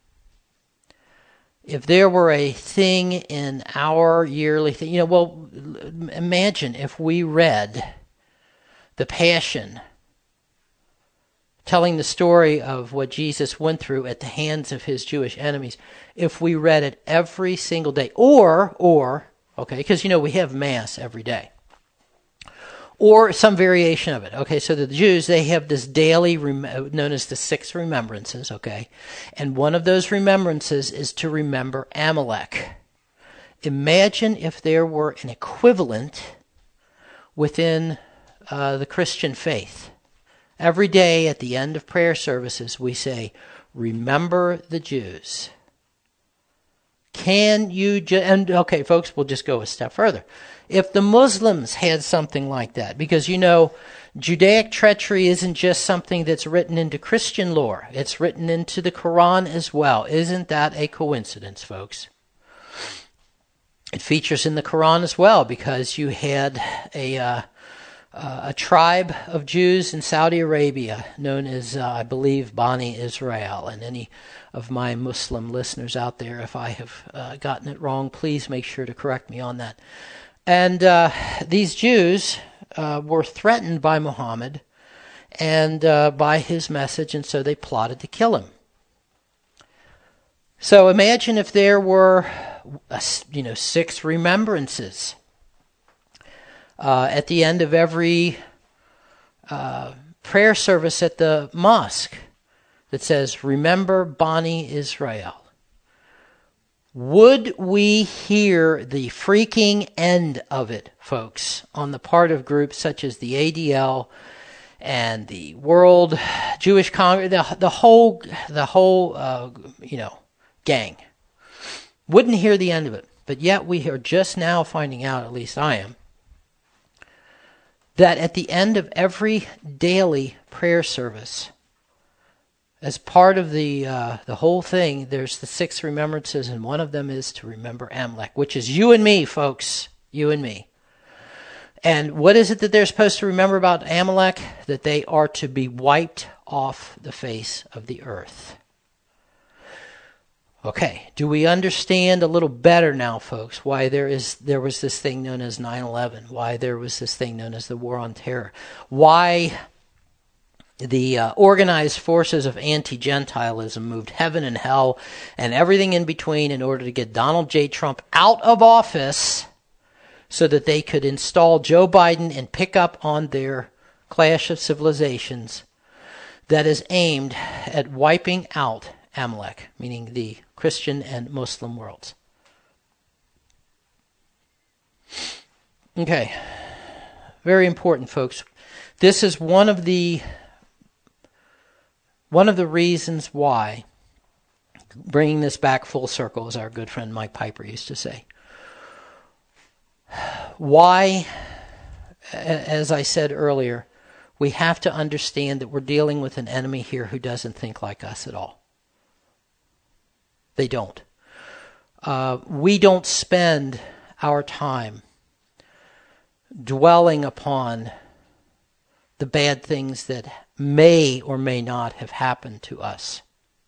if there were a thing in our yearly thing, you know, well, imagine if we read the Passion, telling the story of what Jesus went through at the hands of his Jewish enemies, if we read it every single day, or, or, okay, because, you know, we have Mass every day, or some variation of it. Okay, so the Jews, they have this daily, rem- known as the Six Remembrances, okay? And one of those remembrances is to remember Amalek. Imagine if there were an equivalent within uh, the Christian faith. Every day at the end of prayer services, we say, remember the Jews. Can you just, and okay, folks, we'll just go a step further. If the Muslims had something like that, because, you know, Judaic treachery isn't just something that's written into Christian lore. It's written into the Quran as well. Isn't that a coincidence, folks? It features in the Quran as well, because you had a uh, uh, a tribe of Jews in Saudi Arabia known as, uh, I believe, Bani Israel. And any of my Muslim listeners out there, if I have uh, gotten it wrong, please make sure to correct me on that. And uh, these Jews uh, were threatened by Muhammad and uh, by his message, and so they plotted to kill him. So imagine if there were, uh, you know, six remembrances uh, at the end of every uh, prayer service at the mosque that says, "Remember Bani Israel." Would we hear the freaking end of it, folks, on the part of groups such as the A D L and the World Jewish Congress, the, the whole, the whole, uh, you know, gang? Wouldn't hear the end of it. But yet we are just now finding out, at least I am, that at the end of every daily prayer service, as part of the uh, the whole thing, there's the six remembrances, and one of them is to remember Amalek, which is you and me, folks, you and me. And what is it that they're supposed to remember about Amalek? That they are to be wiped off the face of the earth. Okay, do we understand a little better now, folks, why there is there was this thing known as nine eleven, why there was this thing known as the War on Terror, why the uh, organized forces of anti-Gentilism moved heaven and hell and everything in between in order to get Donald J. Trump out of office so that they could install Joe Biden and pick up on their clash of civilizations that is aimed at wiping out Amalek, meaning the Christian and Muslim worlds. Okay, very important, folks. This is one of the one of the reasons why, bringing this back full circle, as our good friend Mike Piper used to say, why, as I said earlier, we have to understand that we're dealing with an enemy here who doesn't think like us at all. They don't. Uh, we don't spend our time dwelling upon the bad things that may or may not have happened to us.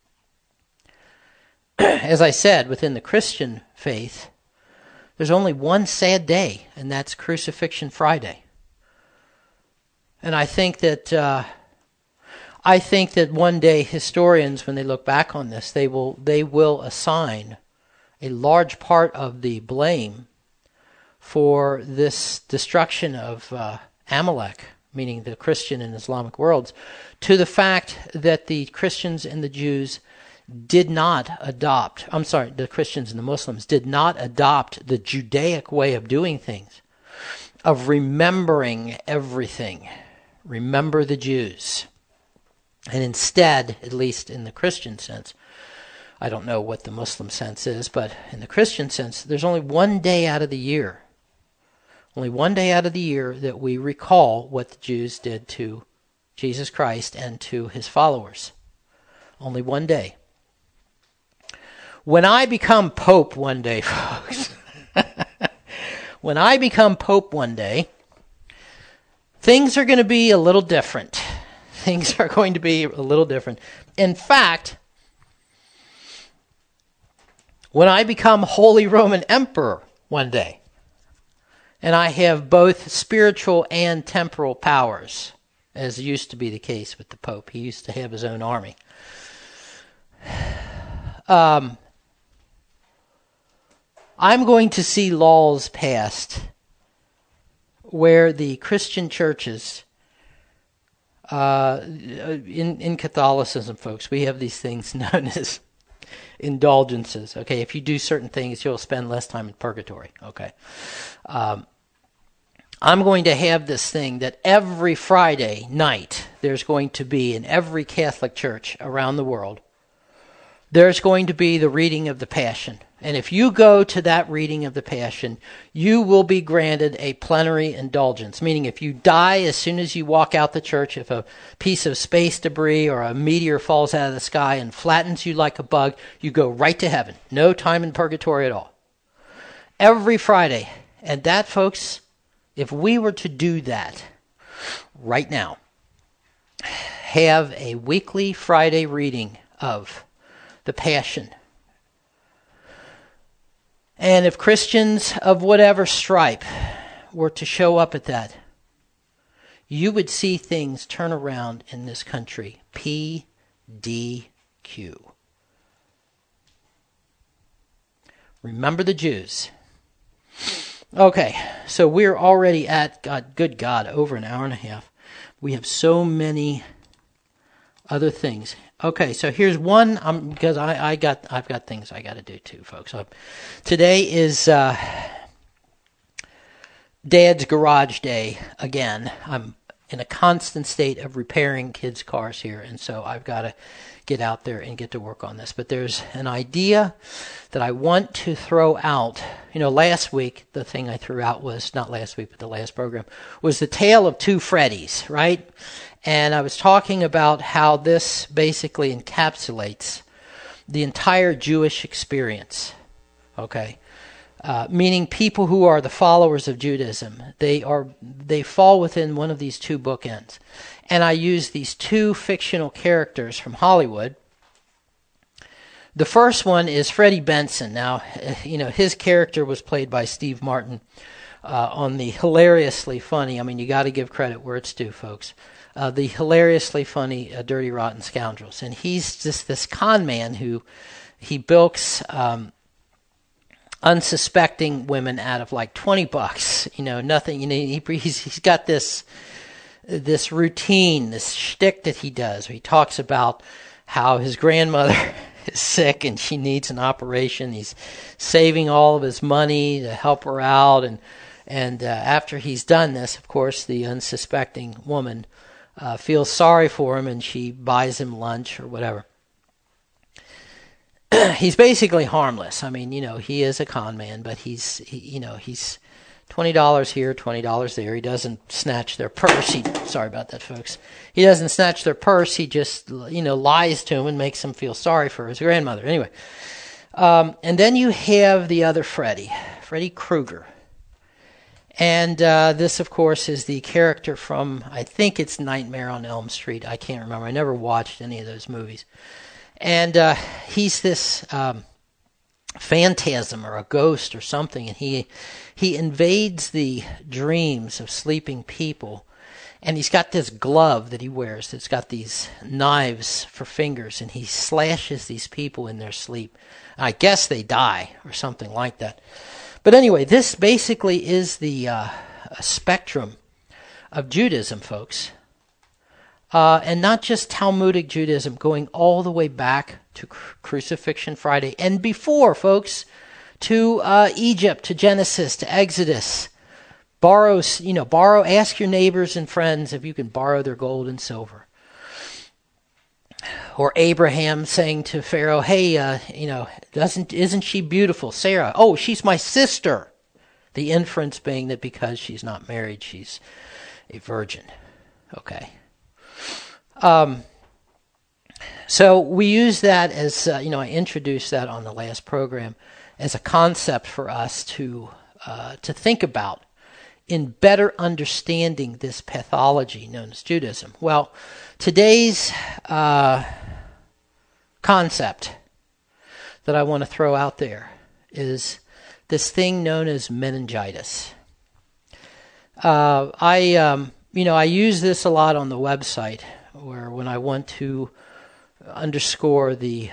As I said, within the Christian faith, there's only one sad day, and that's Crucifixion Friday. And I think that uh, I think that one day historians, when they look back on this, they will they will assign a large part of the blame for this destruction of uh, Amalek, meaning the Christian and Islamic worlds, to the fact that the Christians and the Jews did not adopt, I'm sorry, the Christians and the Muslims did not adopt the Judaic way of doing things, of remembering everything. Remember the Jews. And instead, at least in the Christian sense, I don't know what the Muslim sense is, but in the Christian sense, there's only one day out of the year, only one day out of the year that we recall what the Jews did to Jesus Christ and to his followers. Only one day. When I become Pope one day, folks, when I become Pope one day, things are going to be a little different. Things are going to be a little different. In fact, when I become Holy Roman Emperor one day, and I have both spiritual and temporal powers, as used to be the case with the Pope. He used to have his own army. Um, I'm going to see laws passed where the Christian churches, uh, in, in Catholicism, folks, we have these things known as indulgences. Okay, if you do certain things, you'll spend less time in purgatory. Okay. Um, I'm going to have this thing that every Friday night there's going to be in every Catholic church around the world, there's going to be the reading of the Passion. And if you go to that reading of the Passion, you will be granted a plenary indulgence, meaning if you die as soon as you walk out the church, if a piece of space debris or a meteor falls out of the sky and flattens you like a bug, you go right to heaven. No time in purgatory at all. Every Friday. And that, folks, if we were to do that right now, have a weekly Friday reading of the Passion, and if Christians of whatever stripe were to show up at that, you would see things turn around in this country. P D Q. Remember the Jews. Okay, so we're already at, God, good God, over an hour and a half. We have so many other things. Okay, so here's one, um, because I, I got, I've got things I got to do too, folks. So today is uh, Dad's Garage Day again. I'm in a constant state of repairing kids' cars here, and so I've got to get out there and get to work on this. But there's an idea that I want to throw out. You know, last week, the thing I threw out was, not last week, but the last program, was the tale of two Freddys, right? And I was talking about how this basically encapsulates the entire Jewish experience, okay? Uh, meaning people who are the followers of Judaism, they are they fall within one of these two bookends. And I use these two fictional characters from Hollywood. The first one is Freddie Benson. Now, you know, his character was played by Steve Martin uh, on the hilariously funny, I mean, you got to give credit where it's due, folks, uh, the hilariously funny uh, Dirty Rotten Scoundrels. And he's just this con man who he bilks um, unsuspecting women out of like twenty bucks, you know, nothing, you know, he, he's, he's got this, this routine, this shtick that he does. He talks about how his grandmother is sick and she needs an operation. He's saving all of his money to help her out. And, and, uh, after he's done this, of course, the unsuspecting woman, uh, feels sorry for him and she buys him lunch or whatever. He's basically harmless. I mean, you know, he is a con man, but he's, he, you know, he's twenty dollars here, twenty dollars there. He doesn't snatch their purse. He, sorry about that, folks. He doesn't snatch their purse. He just, you know, lies to him and makes him feel sorry for his grandmother. Anyway, um, and then you have the other Freddy, Freddy Krueger. And uh, this, of course, is the character from, I think it's Nightmare on Elm Street. I can't remember. I never watched any of those movies. And uh, he's this um, phantasm or a ghost or something, and he he invades the dreams of sleeping people. And he's got this glove that he wears that's got these knives for fingers, and he slashes these people in their sleep. I guess they die or something like that. But anyway, this basically is the uh, spectrum of Judaism, folks. Uh, and not just Talmudic Judaism, going all the way back to cru- Crucifixion Friday and before, folks, to uh, Egypt, to Genesis, to Exodus. Borrow, you know, borrow. Ask your neighbors and friends if you can borrow their gold and silver. Or Abraham saying to Pharaoh, "Hey, uh, you know, doesn't isn't she beautiful, Sarah? Oh, she's my sister." The inference being that because she's not married, she's a virgin. Okay. Um, so we use that as, uh, you know, I introduced that on the last program as a concept for us to uh, to think about in better understanding this pathology known as Judaism. Well, today's uh, concept that I want to throw out there is this thing known as meningitis. Uh, I, um, you know, I use this a lot on the website, where when I want to underscore the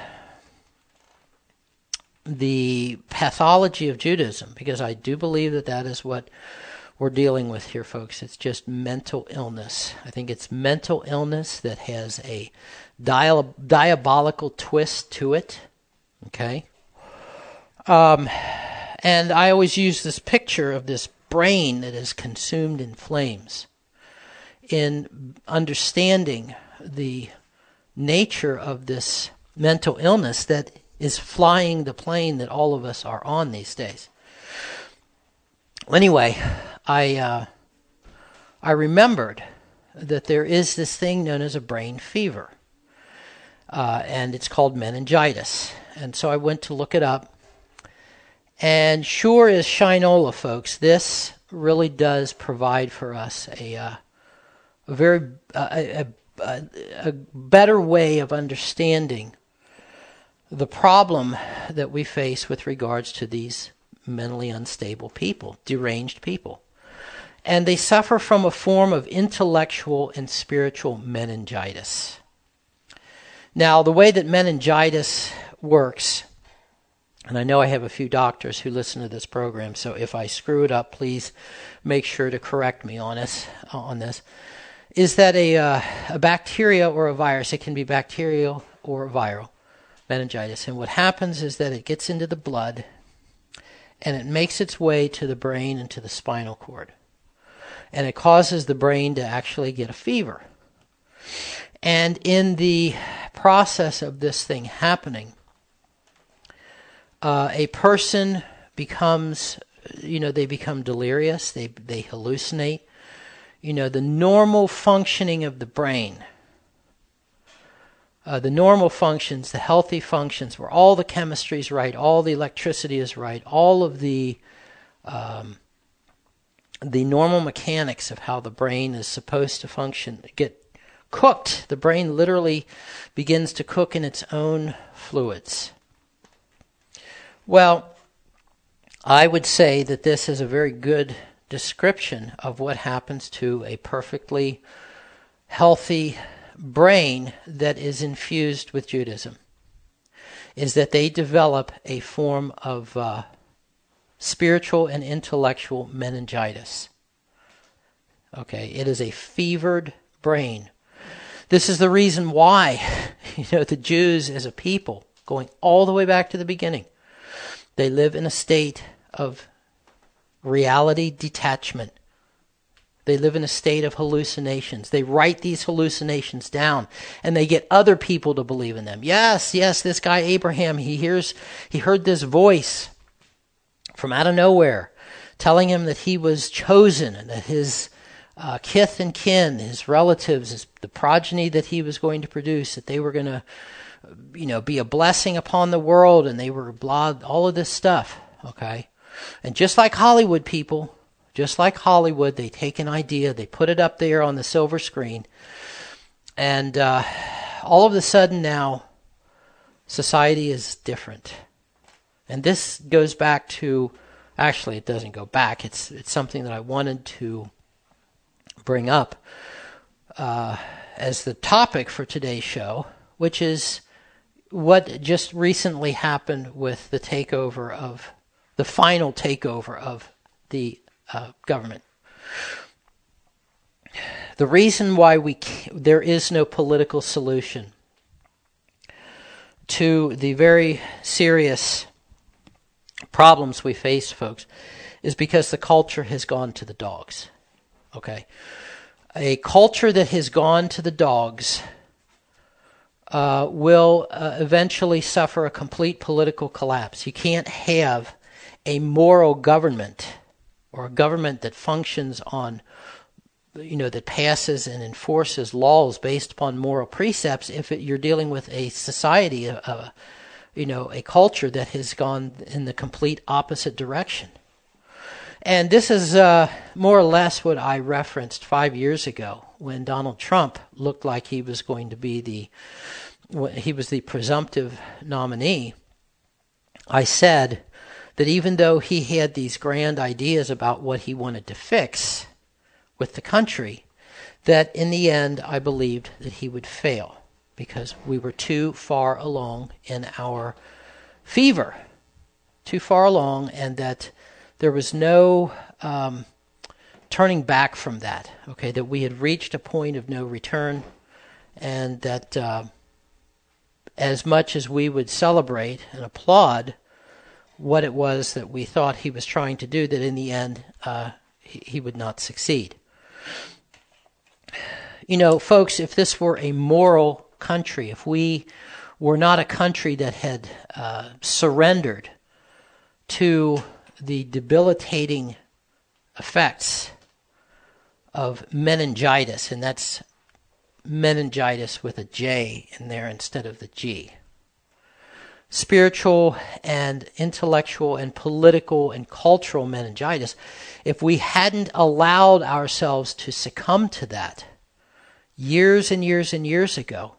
the pathology of Judaism, because I do believe that that is what we're dealing with here, folks. It's just mental illness. I think it's mental illness that has a dia- diabolical twist to it, okay? Um, and I always use this picture of this brain that is consumed in flames in understanding the nature of this mental illness that is flying the plane that all of us are on these days. Anyway, I uh, I remembered that there is this thing known as a brain fever, uh, and it's called meningitis. And so I went to look it up, and sure as Shinola, folks, this really does provide for us a uh, a very uh, a, a, a better way of understanding the problem that we face with regards to these mentally unstable people, deranged people. And they suffer from a form of intellectual and spiritual meningitis. Now, the way that meningitis works, and I know I have a few doctors who listen to this program, so if I screw it up, please make sure to correct me on this, on this, is that a, uh, a bacteria or a virus, it can be bacterial or viral, meningitis. And what happens is that it gets into the blood and it makes its way to the brain and to the spinal cord. and it causes the brain to actually get a fever. And in the process of this thing happening, uh, a person becomes, you know, they become delirious, they they hallucinate. You know, the normal functioning of the brain, uh, the normal functions, the healthy functions, where all the chemistry is right, all the electricity is right, all of the um, the normal mechanics of how the brain is supposed to function get cooked. The brain literally begins to cook in its own fluids. Well, I would say that this is a very good description of what happens to a perfectly healthy brain that is infused with Judaism, is that they develop a form of uh, spiritual and intellectual meningitis. Okay, it is a fevered brain. This is the reason why, you know, the Jews as a people, going all the way back to the beginning, they live in a state of reality detachment. They live in a state of hallucinations. They write these hallucinations down, and they get other people to believe in them. Yes, yes, this guy Abraham, he hears, he heard this voice from out of nowhere telling him that he was chosen and that his uh, kith and kin, his relatives, his, the progeny that he was going to produce, that they were going to, you know, be a blessing upon the world, and they were blah, all of this stuff, okay? And just like Hollywood people, just like Hollywood, they take an idea, they put it up there on the silver screen, and uh, all of a sudden now, society is different. And this goes back to, actually it doesn't go back, it's it's something that I wanted to bring up uh, as the topic for today's show, which is what just recently happened with the takeover of, the final takeover of the uh, government. The reason why we can't, there is no political solution to the very serious problems we face, folks, is because the culture has gone to the dogs. Okay? A culture that has gone to the dogs uh, will uh, eventually suffer a complete political collapse. You can't have a moral government or a government that functions on, you know, that passes and enforces laws based upon moral precepts if it, you're dealing with a society, a, a, you know, a culture that has gone in the complete opposite direction. And this is uh, more or less what I referenced five years ago when Donald Trump looked like he was going to be the, he was the presumptive nominee. I said that even though he had these grand ideas about what he wanted to fix with the country, that in the end I believed that he would fail because we were too far along in our fever, too far along, and that there was no um, turning back from that, okay, that we had reached a point of no return, and that uh, as much as we would celebrate and applaud what it was that we thought he was trying to do, that in the end uh, he, he would not succeed. You know, folks, if this were a moral country, if we were not a country that had uh, surrendered to the debilitating effects of meningitis, and that's meningitis with a J in there instead of the G. Spiritual and intellectual and political and cultural meningitis, if we hadn't allowed ourselves to succumb to that years and years and years ago,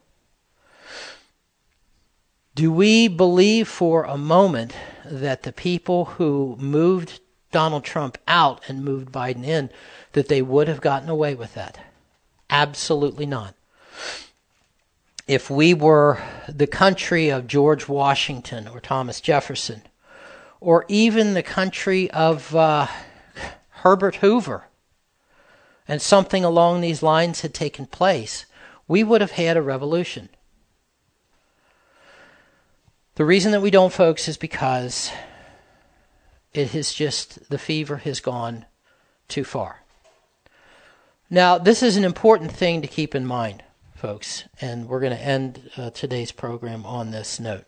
do we believe for a moment that the people who moved Donald Trump out and moved Biden in, that they would have gotten away with that? Absolutely not. If we were the country of George Washington or Thomas Jefferson, or even the country of uh, Herbert Hoover, and something along these lines had taken place, we would have had a revolution. The reason that we don't, folks, is because it has just, the fever has gone too far. Now, this is an important thing to keep in mind, folks, and we're going to end uh, today's program on this note.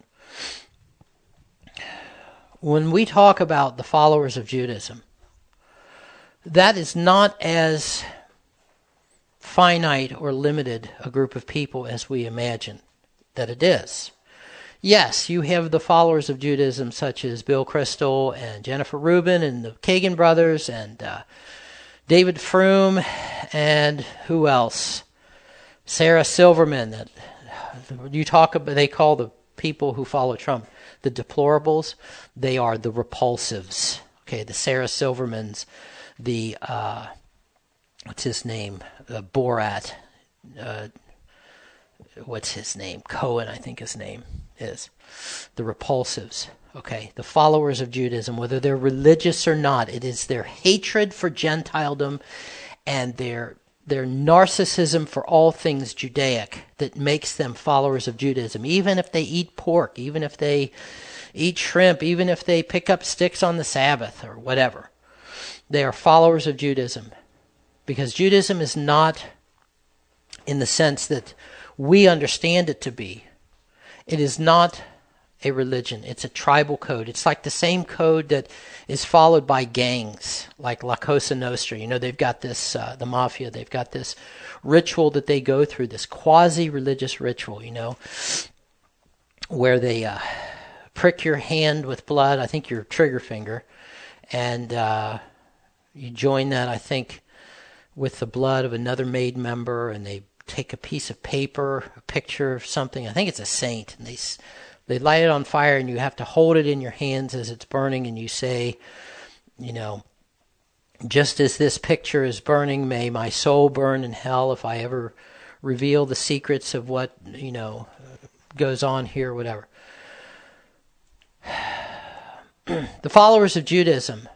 When we talk about the followers of Judaism, that is not as finite or limited a group of people as we imagine that it is. Yes, you have the followers of Judaism such as Bill Kristol and Jennifer Rubin and the Kagan brothers and uh, David Froome and who else? Sarah Silverman. That you talk about. They call the people who follow Trump the deplorables. They are the repulsives. Okay, the Sarah Silvermans, the uh, what's his name? The Borat. Uh, what's his name? Cohen, I think his name is. The repulsives. Okay, the followers of Judaism, whether they're religious or not, it is their hatred for Gentiledom and their their narcissism for all things Judaic that makes them followers of Judaism. Even if they eat pork, even if they eat shrimp, even if they pick up sticks on the Sabbath or whatever, they are followers of Judaism. Because Judaism is not in the sense that we understand it to be. It is not a religion. It's a tribal code. It's like the same code that is followed by gangs, like La Cosa Nostra. You know, they've got this, uh, the mafia, they've got this ritual that they go through, this quasi-religious ritual, you know, where they uh, prick your hand with blood, I think your trigger finger, and uh, you join that, I think, with the blood of another made member, and they take a piece of paper, a picture of something, I think it's a saint, and they They light it on fire, and you have to hold it in your hands as it's burning, and you say, you know, just as this picture is burning, may my soul burn in hell if I ever reveal the secrets of what, you know, goes on here, whatever. The followers of Judaism,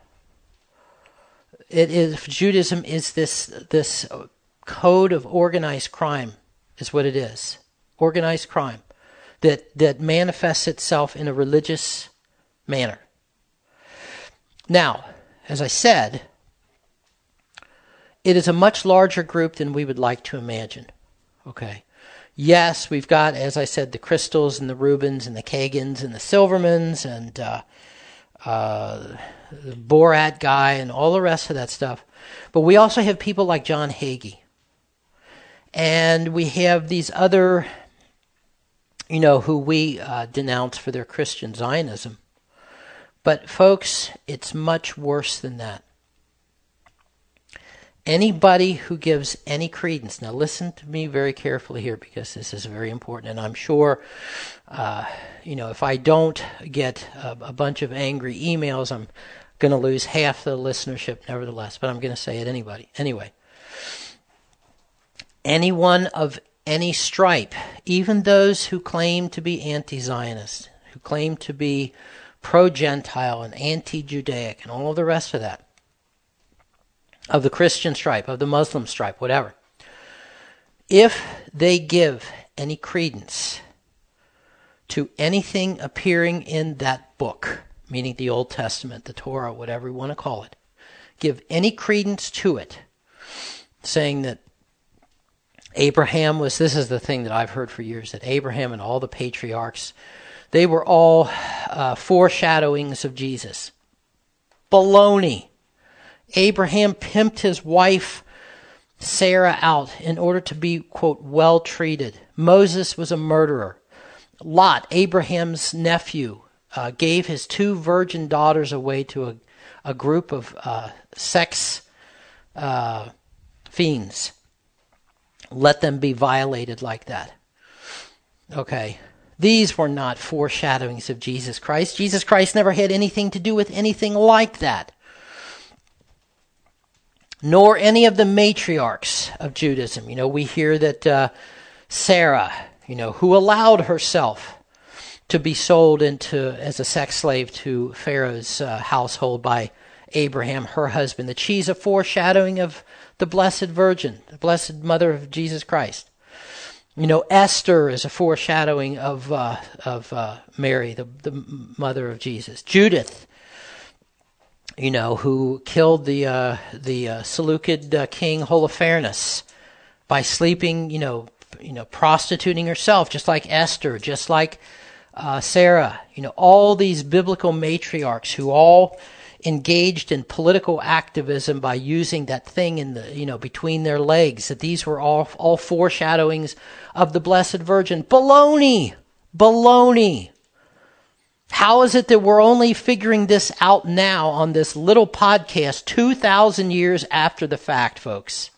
it is Judaism is this this code of organized crime, is what it is. Organized crime. That, that manifests itself in a religious manner. Now, as I said, it is a much larger group than we would like to imagine. Okay. Yes, we've got, as I said, the Kristols and the Rubins and the Kagans and the Silvermans and uh, uh, the Borat guy and all the rest of that stuff. But we also have people like John Hagee. And we have these other, you know, who we uh, denounce for their Christian Zionism. But folks, it's much worse than that. Anybody who gives any credence, now listen to me very carefully here because this is very important, and I'm sure, uh, you know, if I don't get a, a bunch of angry emails, I'm going to lose half the listenership nevertheless, but I'm going to say it anybody. Anyway, anyone of any stripe, even those who claim to be anti-Zionist, who claim to be pro-Gentile and anti-Judaic and all of the rest of that, of the Christian stripe, of the Muslim stripe, whatever, if they give any credence to anything appearing in that book, meaning the Old Testament, the Torah, whatever you want to call it, give any credence to it, saying that Abraham was, this is the thing that I've heard for years, that Abraham and all the patriarchs, they were all uh, foreshadowings of Jesus. Baloney. Abraham pimped his wife Sarah out in order to be, quote, well treated. Moses was a murderer. Lot, Abraham's nephew, uh, gave his two virgin daughters away to a, a group of uh, sex uh, fiends. Let them be violated like that. Okay. These were not foreshadowings of Jesus Christ. Jesus Christ never had anything to do with anything like that. Nor any of the matriarchs of Judaism. You know, we hear that uh, Sarah, you know, who allowed herself to be sold into as a sex slave to Pharaoh's uh, household by Abraham, her husband, that she's a foreshadowing of the Blessed Virgin, the Blessed Mother of Jesus Christ. You know, Esther is a foreshadowing of uh, of uh, Mary, the, the mother of Jesus. Judith you know, who killed the uh, the uh, Seleucid uh, king Holofernes by sleeping, you know, you know, prostituting herself, just like Esther, just like uh, Sarah. You know, all these biblical matriarchs who all engaged in political activism by using that thing in the, you know, between their legs. That these were all all foreshadowings of the Blessed Virgin. Baloney, baloney. How is it that we're only figuring this out now on this little podcast two thousand years after the fact, folks?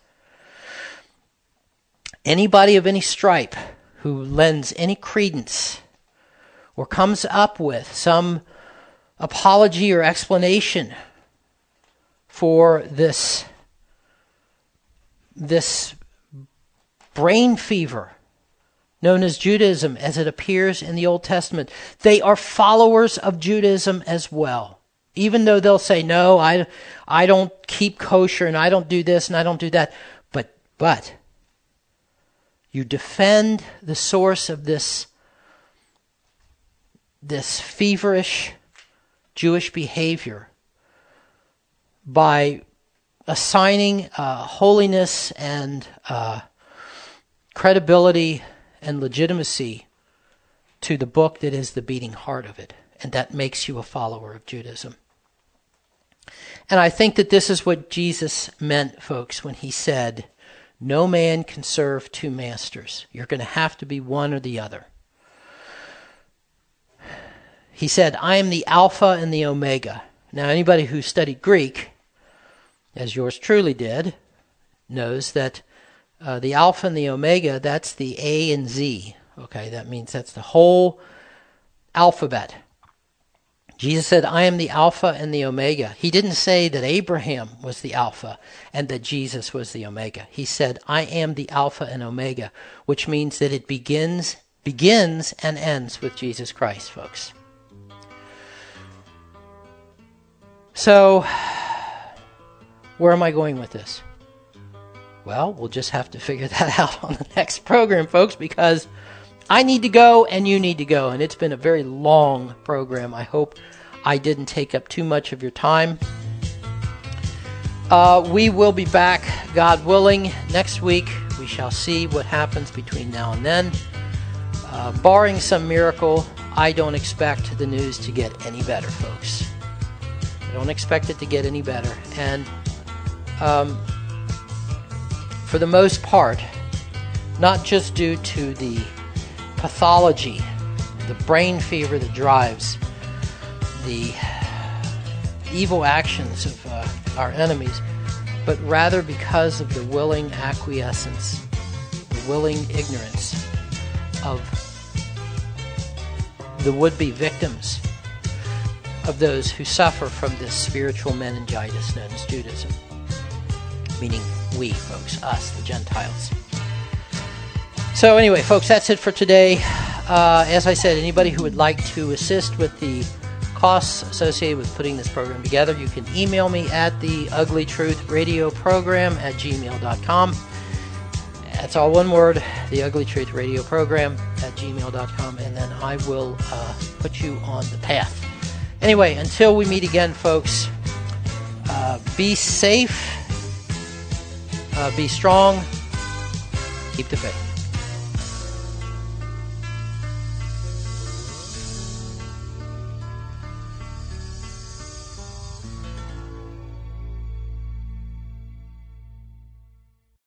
Anybody of any stripe who lends any credence or comes up with some apology or explanation for this, this brain fever known as Judaism, as it appears in the Old Testament, they are followers of Judaism as well. Even though they'll say, no, I, I don't keep kosher and I don't do this and I don't do that. But, but, you defend the source of this, this feverish Jewish behavior by assigning uh, holiness and uh, credibility and legitimacy to the book that is the beating heart of it. And that makes you a follower of Judaism. And I think that this is what Jesus meant, folks, when he said, no man can serve two masters. You're going to have to be one or the other. He said, I am the Alpha and the Omega. Now, anybody who studied Greek, as yours truly did, knows that Uh, the Alpha and the Omega, that's the A and Z. Okay, that means that's the whole alphabet. Jesus said, I am the Alpha and the Omega. He didn't say that Abraham was the Alpha and that Jesus was the Omega. He said, I am the Alpha and Omega, which means that it begins, begins and ends with Jesus Christ, folks. So, where am I going with this? Well, we'll just have to figure that out on the next program, folks, because I need to go and you need to go. And it's been a very long program. I hope I didn't take up too much of your time. Uh, we will be back, God willing, next week. We shall see what happens between now and then. Uh, barring some miracle, I don't expect the news to get any better, folks. I don't expect it to get any better. And um, for the most part, not just due to the pathology, the brain fever that drives the evil actions of uh, our enemies, but rather because of the willing acquiescence, the willing ignorance of the would-be victims of those who suffer from this spiritual meningitis known as Judaism. Meaning we, folks, us, the Gentiles. So anyway, folks, that's it for today. Uh, as I said, anybody who would like to assist with the costs associated with putting this program together, you can email me at the Ugly Truth Radio Program at gmail dot com. That's all one word, the Ugly Truth Radio Program at gmail dot com, and then I will uh, put you on the path. Anyway, until we meet again, folks, uh, be safe. Uh, be strong. Keep the faith.